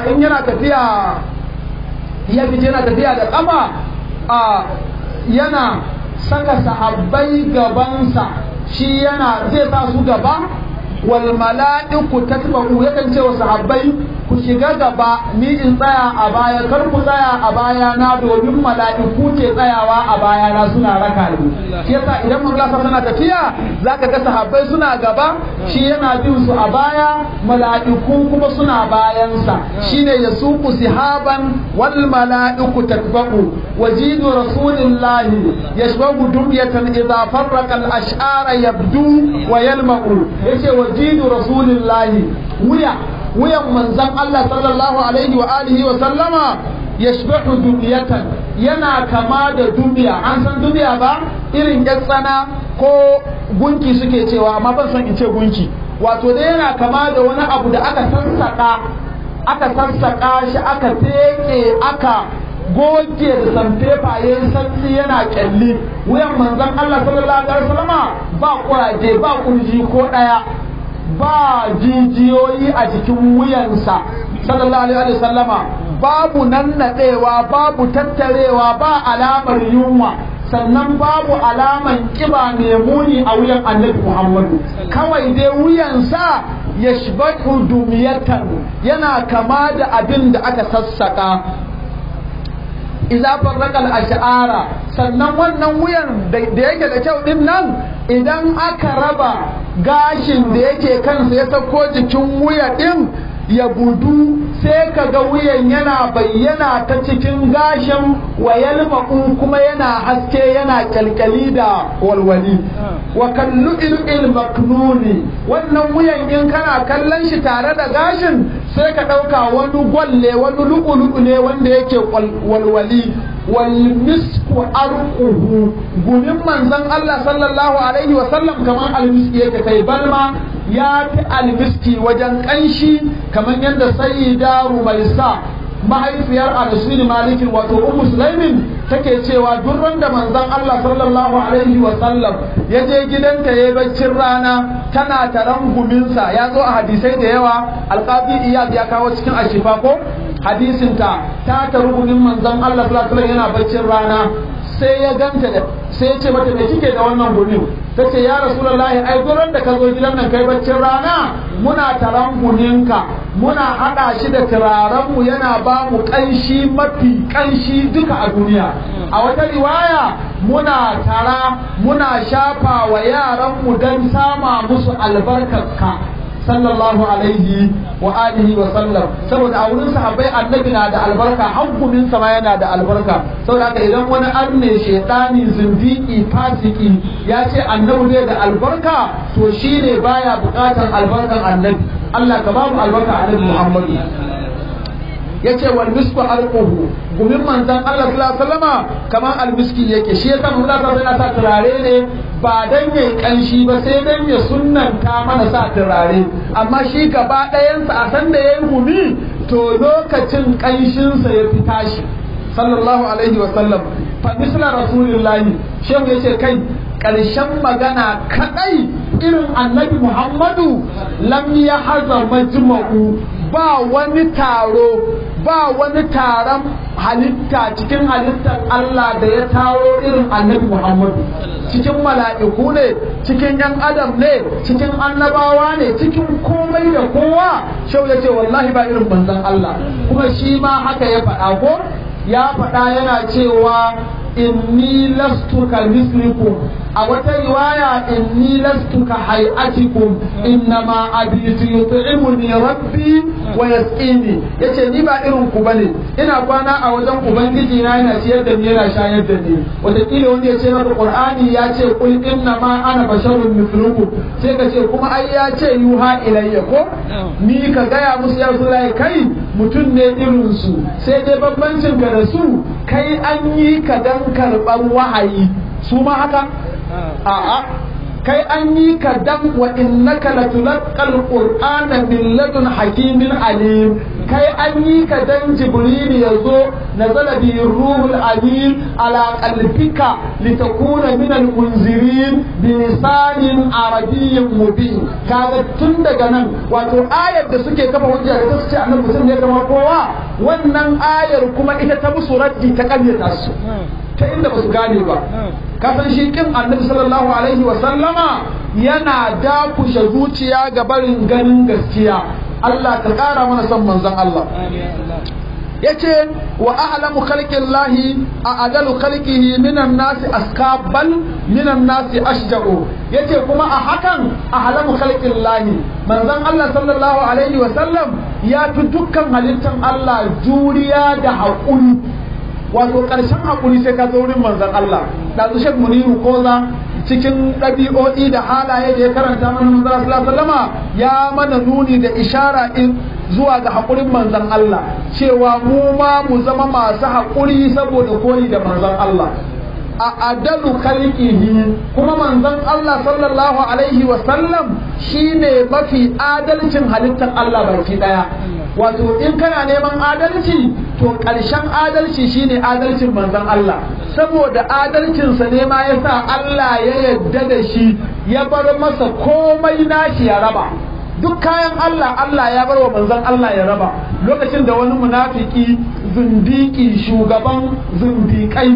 yana tafiya da kafa yana saka sahabbai gabansa shi yana zai sa su gaba wal mala'iku tatba'u yakan ce wa sahabbai ku shiga gaba ni in tsaya a baya kar ku tsaya a baya na domin mala'iku ke tsayawa a baya na suna raka ni shi yasa idan mun lafa sana tafiya zaka ga sahabbai suna gaba shi yana bin su a baya mala'iku kuma suna bayansa shine yasuqu sihaban wal mala'iku tatba'u wajidu rasulillahi yashbahu dumyatan idha farraqa al ash'ara yabdu wa yalma'u yace wajidu rasulillahi wuyan manzan Allah sallallahu alaihi wa alihi wa sallama yashbahu dumyatan yana kama da dumiya an san dumiya ba irin yatsana ko gunki suke cewa amma ban san in ce gunki wato dai yana kama da wani abu da aka sassaka shi aka teke aka goge da sanfefa yayin santsi yana kyalli wuyan manzan Allah sallallahu alaihi wa sallama ba kuraje ba kurji ko daya ba jijiyoyi a jikin wuyansa sallallahu alaihi wasallama babu nannadewa babu tattarewa ba alamar yunwa sannan babu alaman kiba mai muni a wuyan annabi Muhammadu kawai dai wuyansa yashbahu dumiyatan yana kama da abin da aka sassaka idza farraqa al-ash'ara sannan wannan wuyan da yake da kyau din nan idan aka raba gashin da yake kansa ya sako jikin wuya din ya budu sai kaga wuyan yana bayyana ta cikin gashin wayalma'u kuma yana haske yana kalkali da walwali wa kallu'il maknuni wannan wuyan in kana kallon shi tare da gashin sai ka dauka wani gwalle wani lu'ulu'u ne wanda yake walwali wal misku arquhu gumin manzon Allah sallallahu alaihi wa sallam kaman almiski yake kai balma ya fi almiski wajen kanshi kaman yadda sayyida rumaisa mahaifiyar Anas bin Malik wato Ummu Sulaimin take cewa duk randa manzon Allah sallallahu alaihi wa sallam ya je gidanta yayin baccin rana tana taran guminsa ya zo a hadisai da yawa alqabi Iyad ya kawo cikin ashifa ko hadisin ta taru gumin manzon Allah sallallahu alaihi wa sallam yana baccin rana sai ya ganta da sai ya ce mata me kike da wannan gumin tace ya rasulullahi ai gurin da ka zo gidan nan kai baccin rana muna taran guminka muna hada shi da turaren mu yana ba mu kanshi mafi kanshi duka a duniya a wata riwaya muna tara muna shafa wa yaran mu dan sama musu albarkarka sallallahu alaihi wa alihi wa sallam saboda a wurin sahabbai annabi na da albarka hankumin sa ma yana da albarka saboda haka idan wani arne shedani zindiki fasiki ya ce annabi zai da albarka to shine baya bukatar albarkan annabi Allah ka ba mu albarka annabi Muhammad yace wal misku arquhu gumin manzan Allah sallallahu alaihi wasallama kaman almiski yake shi yasa mun zata yana sa turare ne ba dan yayi kanshi ba sai dan ya sunnanta mana sa turare amma shi gaba ɗayan sa a san da yayi gumi to lokacin kanshin sa ya fita shi sallallahu alaihi wa sallam fa misla rasulillahi shehu yace kai ƙarshen magana kadai irin annabi Muhammadu lam ya haza majma'u ba wani taro ba wani taron halitta cikin halittar Allah da ya taro irin annabi Muhammadu cikin mala'iku ne cikin yan adam ne cikin annabawa ne cikin komai da kowa shau ya ce wallahi ba irin manzon Allah kuma shi ma haka ya faɗa ko ya faɗa yana cewa inni lastu ka mislikum a wata riwaya inni lastu ka hay'atikum innama abitu yut'imuni rabbi wa yasqini yace ni ba irin ku bane ina kwana a wajen ubangiji na yana ciyar da ni yana shayar da ni wata kila wanda yace maka qur'ani ya ce kul innama ana basharun mithlukum sai ka ce kuma ai ya ce yuha ilayya ko ni ka gaya musu ya rasulullahi kai mutum ne irin su sai dai bambancin ka da su kai an yi ka dan karɓar wahayi su ma haka a'a kai an yi ka dan wa innaka latulqal qur'ana min ladun hakimin alim kai an yi ka dan jibril yazo nazala bi ruhul amin ala qalbika litakuna min al munzirin bi lisanin arabiyyin mubin kaga tun daga nan wato ayar da suke kafa hujja da su ce annabi mutum ne kamar kowa wannan ayar kuma ita ta musu raddi ta karyata su ta inda ba su gane ba kasan shi kin annabi sallallahu alaihi wa sallama yana dakushe zuciya ga barin ganin gaskiya Allah ka kara mana son manzon Allah yace wa a'lamu khalqillahi a'dalu khalqihi minan nasi askabal minan nasi ashja'u yace kuma a hakan a'lamu khalqillahi manzon Allah sallallahu alaihi wa sallam ya fi dukkan halittan Allah juriya da haƙuri wato ƙarshen haƙuri sai ka zo wurin manzon Allah da su Sheikh Muniru Koza cikin ɗabi'o'i da halaye da ya karanta mana manzon Allah sallallahu alaihi wasallama ya mana nuni da ishara zuwa ga haƙurin manzon Allah cewa mu ma mu zama masu haƙuri saboda koyi da manzon Allah a adalu khalqihi kuma manzon Allah sallallahu alaihi wasallam shine mafi adalcin halittar Allah baki daya wato in kana neman adalci to ƙarshen adalci shine adalcin manzon Allah saboda adalcinsa ne ma yasa Allah ya yarda da shi ya bar masa komai nashi ya raba duk kayan Allah ya bar wa manzon Allah ya raba lokacin da wani munafiki zindiki shugaban zindikai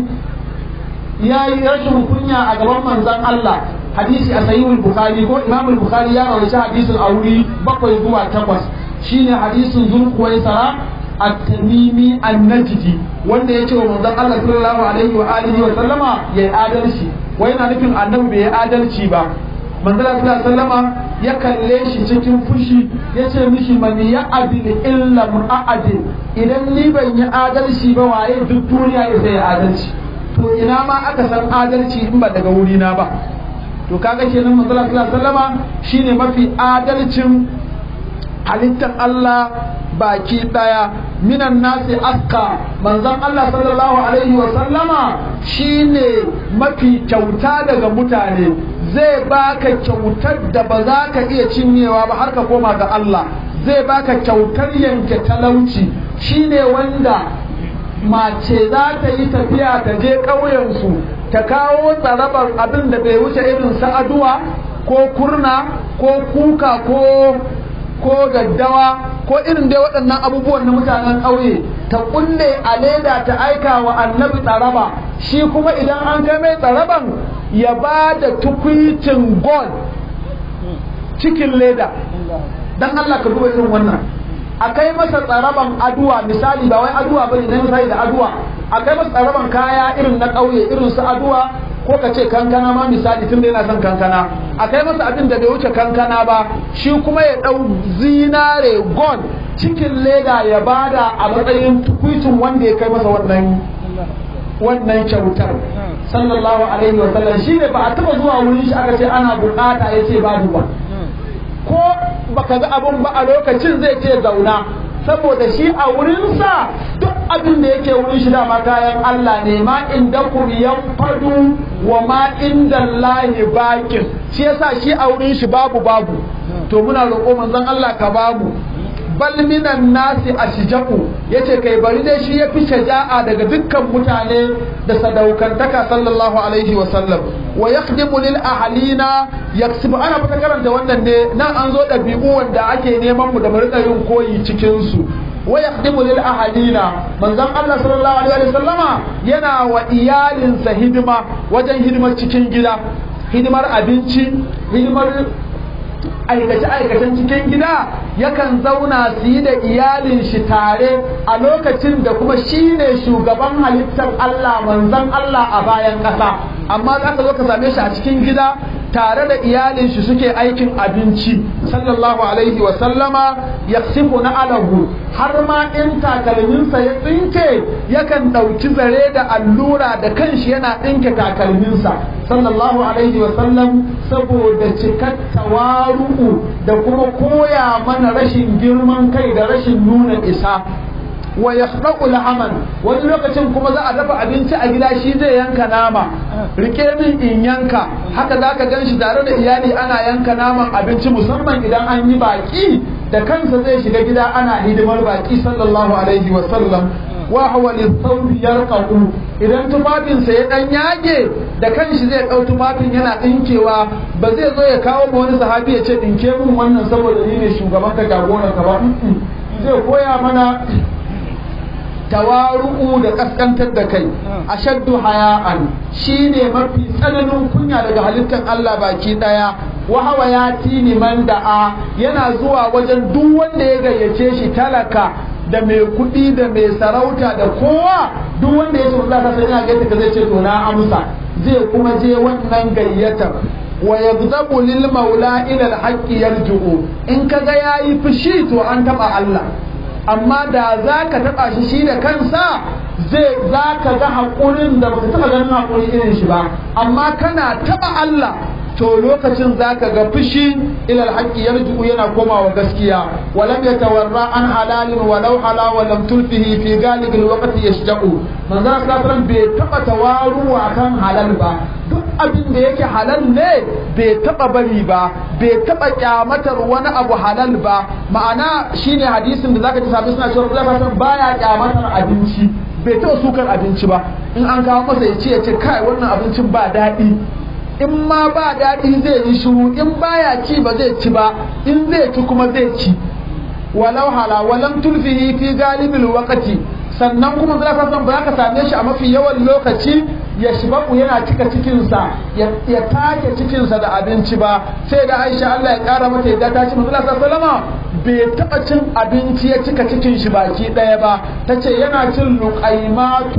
ya yi rashin kunya a gaban manzon Allah hadisi a sahihul bukhari ko imamul bukhari ya rawaita hadisin a wuri 7 zuwa 8 shine hadisin zulkuwaisara at-tamimi an-najdi wanda yace wa manzon Allah sallallahu alaihi wa alihi wa sallama yayi adalci wai yana nufin annabi bai adalci ba manzon Allah sallallahu alaihi wa sallama ya kalle shi cikin fushi yace mishi man ya adil illa mu'adil idan ni ban yi adalci ba waye duk duniya ya sai adalci to ina ma aka san adalci in ba daga wuri na ba to kaga kenan manzon Allah sallallahu alaihi wa sallama shine mafi adalcin halittar Allah baki daya minan nasi aska manzon Allah sallallahu alaihi wa sallama shine mafi kyauta daga mutane zai baka kyautar da ba za ka iya cinyewa ba har ka koma ga Allah zai baka kyautar yanke talauci shine wanda mace za ta yi tafiya ta je ƙauyensu ta kawo tsarabar abin da bai wuce irin sa'aduwa ko kurna ko kuka ko gaddawa ko irin dai waɗannan abubuwan na mutanen ƙauye ta kulle a leda ta aika wa annabi tsaraba shi kuma idan an kai mai tsaraban ya ba da tukwicin gold cikin leda don Allah ka duba irin wannan a kai masa tsaraban aduwa misali ba wai aduwa bane na misali da aduwa a kai masa tsaraban kaya irin na ƙauye irin su aduwa ko ka ce kankana ma misali tun da yana son kankana a kai masa abin da bai wuce kankana ba shi kuma ya ɗau zinare gold cikin leda ya bada a matsayin tukwicin wanda ya kai masa wannan kyautar sallallahu alaihi wa sallam shi ne ba a taba zuwa wurin shi aka ce ana bukata ya ce babu ba ko baka ga abun ba a lokacin zai ce zauna saboda shi a wurinsa duk abin da yake wurin shi dama kayan Allah ne ma inda ku yanfadu wa ma inda Allahi bakin shi yasa shi a wurin shi babu to muna roƙo manzon Allah ka babu bal minan nasi ashja'u yace kai bari dai shi yafi shaja'a daga dukkan mutane da sadaukantaka sallallahu alaihi wa sallam wa yakhdimu lil ahlina yaksubu ana fata karanta wannan ne nan an zo dabi'u wanda ake neman mu da mu rika yin koyi cikin su wa yakhdimu lil ahlina manzon Allah sallallahu alaihi wa sallama yana wa iyalinsa hidima wajen hidimar cikin gida hidimar abinci hidimar aikace-aikacen cikin gida yakan zauna su yi da iyalin shi tare a lokacin da kuma shi ne shugaban halittar Allah manzon Allah a bayan ƙasa amma za ka zo ka same shi a cikin gida tare da iyalin shi suke aikin abinci sallallahu alaihi wa sallama yaksifu na alahu har ma in takalminsa ya tsinke yakan ɗauki zare da allura da kanshi yana ɗinke takalminsa sallallahu alaihi wa sallam saboda cikar tawaru'u da kuma koya mana rashin girman kai da rashin nuna isa wa yashraqu lahaman wani lokacin kuma za a dafa abinci a gida shi zai yanka nama rike min in yanka haka zaka ganshi tare da iyali ana yanka naman abinci musamman idan an yi baki da kansa zai shiga gida ana hidimar baki sallallahu alaihi wa sallam wa huwa lisawbi yarqu idan tufafinsa ya dan yage da kanshi zai dau tufafin yana dinkewa ba zai zo ya kawo ma wani sahabi ya ce dinke mun wannan saboda ni ne shugaban ka jagoran ka ba zai koya mana tawaru'u da kaskantar da kai ashaddu haya'an shine mafi tsananin kunya daga halittar Allah baki daya wa hawa yati liman da'a yana zuwa wajen duk wanda ya gayyace shi talaka da mai kuɗi da mai sarauta da kowa duk wanda ya ce Allah ka sai ina gaita ka zai ce to na amsa zai kuma je wannan gayyatar wa yagzabu lil maula ila al haqqi yarju'u in kaga yayi fushi to an taba Allah amma da za ka taɓa shi da kansa za ka ga haƙurin da baka taɓa ganin haƙuri irin shi ba amma kana taɓa Allah to lokacin za ka ga fushi ilal haƙƙi yarju'u yana komawa gaskiya walam yatawarra an halalin walau hala wa lam tulfihi fi galibil waqti yashja'u manzo sallallahu bai taɓa tawaru akan halal ba duk abin da yake halal ne bai taɓa bari ba bai taɓa kyamatar wani abu halal ba ma'ana shine hadisin da zaka ji sabbin suna cewa Allah baya kyamatar abinci bai taɓa sukar abinci ba in an kawo masa ya ce kai wannan abincin ba daɗi in ma ba daɗi zai yi shiru in baya ci ba zai ci ba in zai ci kuma zai ci walau hala walam tulfihi fi galibil waqti sannan kuma za ka san ba ka same shi a mafi yawan lokaci ya shibaku yana cika cikinsa ya take cikinsa da abinci ba sai da Aisha Allah ya kara mata yadda ta ce manzo sallama bai taba cin abinci ya cika cikin shi baki daya ba tace yana cin luqaimatu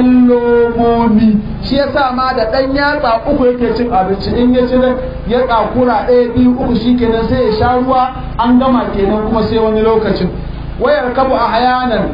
ellomoni shi yasa ma da dan yatsa uku yake cin abinci in ya ci ya kakura 1 2 3 shikenan sai ya sha ruwa an gama kenan kuma sai wani lokacin wayar kabu ahyanan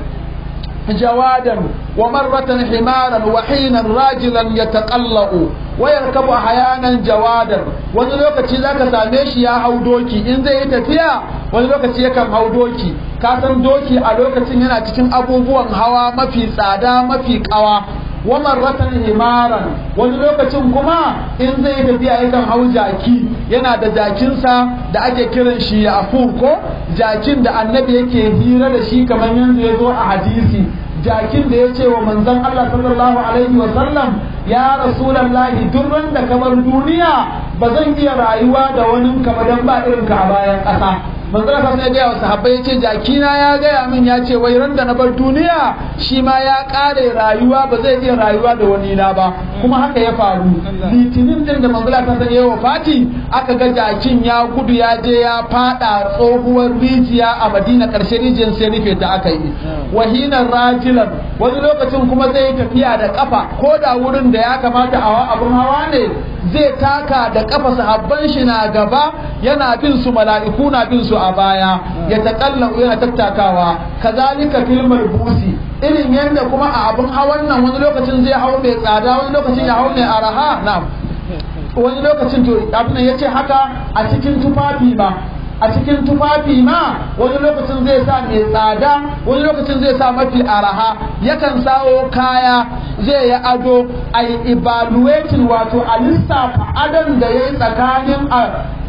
جوادا ومرة حمارا وحينا راجلا يتقلأ ويركب أحيانا جوادا wani lokaci zaka same shi ya hau doki in zai yi tafiya wani lokaci yakan hau doki ka san doki a lokacin yana cikin abubuwan hawa mafi tsada mafi kawa wa marratan himaran wani lokacin kuma in zai yi tafiya yakan hau jaki yana da jakinsa da ake kiran shi yafur ko jakin da annabi yake hira da shi kamar yanzu ya zo a hadisi jakin da ya ce wa manzon Allah sallallahu alaihi wa sallam ya rasulullahi duk da kamar duniya ba zan iya rayuwa da wani kamar dan ba irin ka a bayan ƙasa manzon Allah sai ya ga wa sahabbai yace jakina ya gaya min ya ce wai ran da na bar duniya shi ma ya kare rayuwa ba zai iya rayuwa da wani na ba kuma haka ya faru litinin din da manzon Allah sai ya wafati aka ga jakin ya gudu ya je ya fada tsohuwar rijiya a Madina karshe rijiyar sai rufe ta aka yi wahinan rajilan wani lokacin kuma zai tafiya da kafa ko da wurin da ya kamata a abun hawa ne zai taka da kafa sahabban shi na gaba yana bin su mala'iku na bin su a baya ya taƙalla yana tattakawa kazalika fil marbusi irin yanda kuma a abun hawan nan wani lokacin zai hau mai tsada wani lokacin ya hau mai araha na'am wani lokacin to abin yace haka a cikin tufafi ba a cikin tufafi ma wani lokacin zai sa mai tsada wani lokacin zai sa mafi araha yakan sawo kaya zai yi ado a yi evaluating wato a lissafa adon da ya yi tsakanin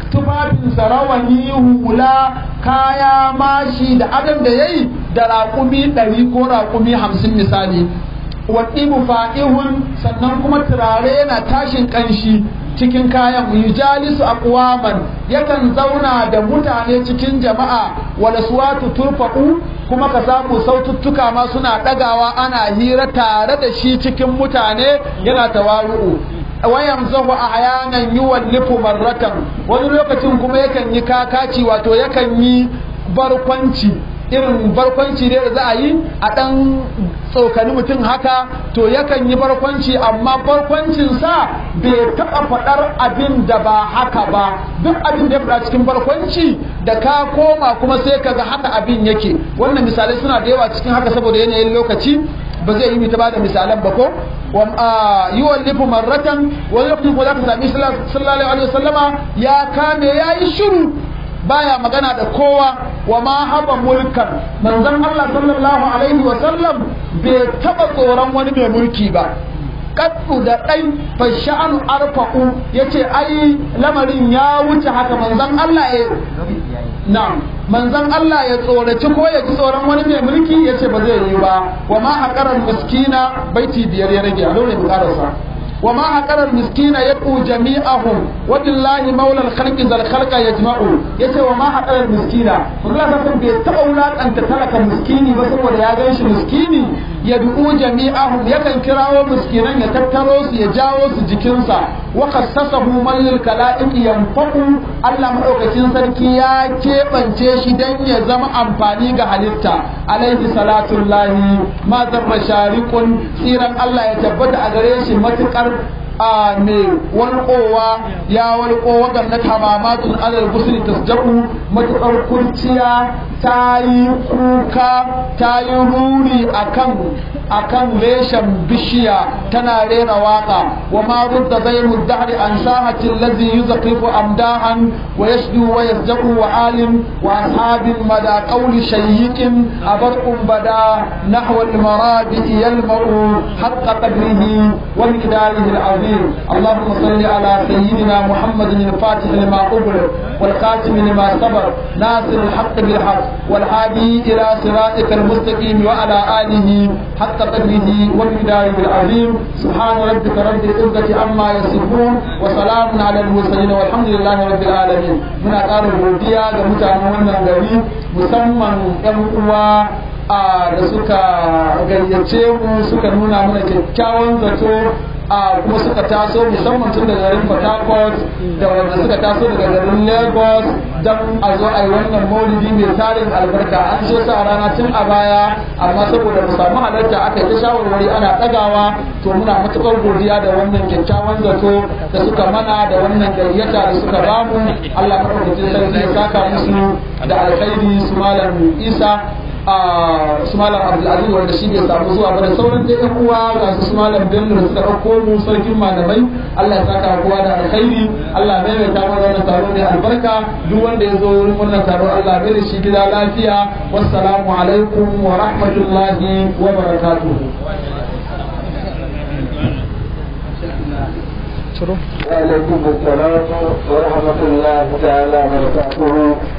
tufafinsa rawani hula kaya mashi da adam da yayi da raƙumi 100 ko raƙumi 50 misali waɗibu fa'ihun sannan kuma turare yana tashin ƙanshi cikin kayan yujalisu aqwaman yakan zauna da mutane cikin jama'a wala suwatu turfa'u kuma ka samu saututtuka ma suna ɗagawa ana hira tare da shi cikin mutane yana tawaru'u wayan zahu ahyanan yuwallifu marratan wani lokacin kuma yakan yi kakaci wato yakan yi barkwanci irin barkwanci ne da za a yi a ɗan tsokani mutum haka to yakan yi barkwanci amma barkwancinsa bai taɓa faɗar abin da ba haka ba duk abin da ya faɗa cikin barkwanci da ka koma kuma sai ka ga haka abin yake wannan misalai suna da yawa cikin haka saboda yanayin lokaci ba zai yi ta ba da misalan ba ko yi wallifu marratan wani lokacin ko za ka sami sallallahu alaihi wasallama ya kame ya yi shiru baya magana da kowa wa ma haba mulkan manzon Allah sallallahu alaihi wa sallam bai taba tsoron wani mai mulki ba kaddu da dai fa sha'anu arfaqu yace ai lamarin ya wuce haka manzon Allah ya manzon Allah ya tsoraci ko ya ji tsoron wani mai mulki yace ba zai yi ba wa ma haqaral miskina baiti biyar ya rage a dole mu karasa وما حقر المسكين يدعو جميعهم وبالله مولى الخلق ذا الخلق يجمعه يتي وما حقر المسكين فقال لكم بيتقولات أن تتلك مسكيني بس هو يا جيش مسكيني يدعو جميعهم يكن كراو مسكينا يتكروس يجاوس جكنسا وخصصه من للكلائق ينفق الله مدوكacin sarki ya keɓance shi dan ya zama amfani ga halitta alaihi salatullahi ma zarra shariqun tsiran Allah ya tabbata a gare shi matukar a mai walƙowa ya walƙo waɗannan hamamatun alal gusuri tasjabu matuƙar kurciya ta yi kuka ta yi ruri akan reshen bishiya tana rera waka wa ma rudda zairu dahri an sahatin lazi yuzqifu amdahan wa yashdu wa yazjabu wa alim wa ashabin mada qawli shayyikin abarqum bada nahwa al maradi yalma'u haqqa qadrihi wa miqdarihi al azim اللهم صل على سيدنا محمد الفاتح لما أغلق والخاتم لما سبق ناصر الحق بالحق والهادي إلى صراطك المستقيم وعلى آله حق قدره والمقدار العظيم سبحان ربك رب العزة عما يصفون وسلام على المرسلين والحمد لله رب العالمين من أقار الهودية لمتعنون الغري مسمى يمقوى da suka gayyace mu suka nuna mana kyakkyawan zato kuma suka taso musamman tun daga garin Port Harcourt da wanda suka taso daga garin Lagos don a zo a yi wannan maulidi mai tarin albarka an so sa rana tun a baya amma saboda mu samu halarta aka yi ta shawarwari ana ɗagawa to muna matuƙar godiya da wannan kyakkyawan zato da suka mana da wannan gayyata da suka bamu Allah maɗaukakin sarki ya saka musu da alkhairi su malam Isa su malam Abdulaziz wanda shi bai samu zuwa ba da sauran dai ɗan uwa ga su malam Bello da suka ɗauko mu sarkin malamai Allah ya saka kowa da alkhairi Allah mai mai tamar wannan taro ne albarka duk wanda ya zo wurin wannan taro Allah mai da shi gida lafiya wassalamu alaikum wa rahmatullahi wa barakatuh وعليكم السلام ورحمة الله تعالى وبركاته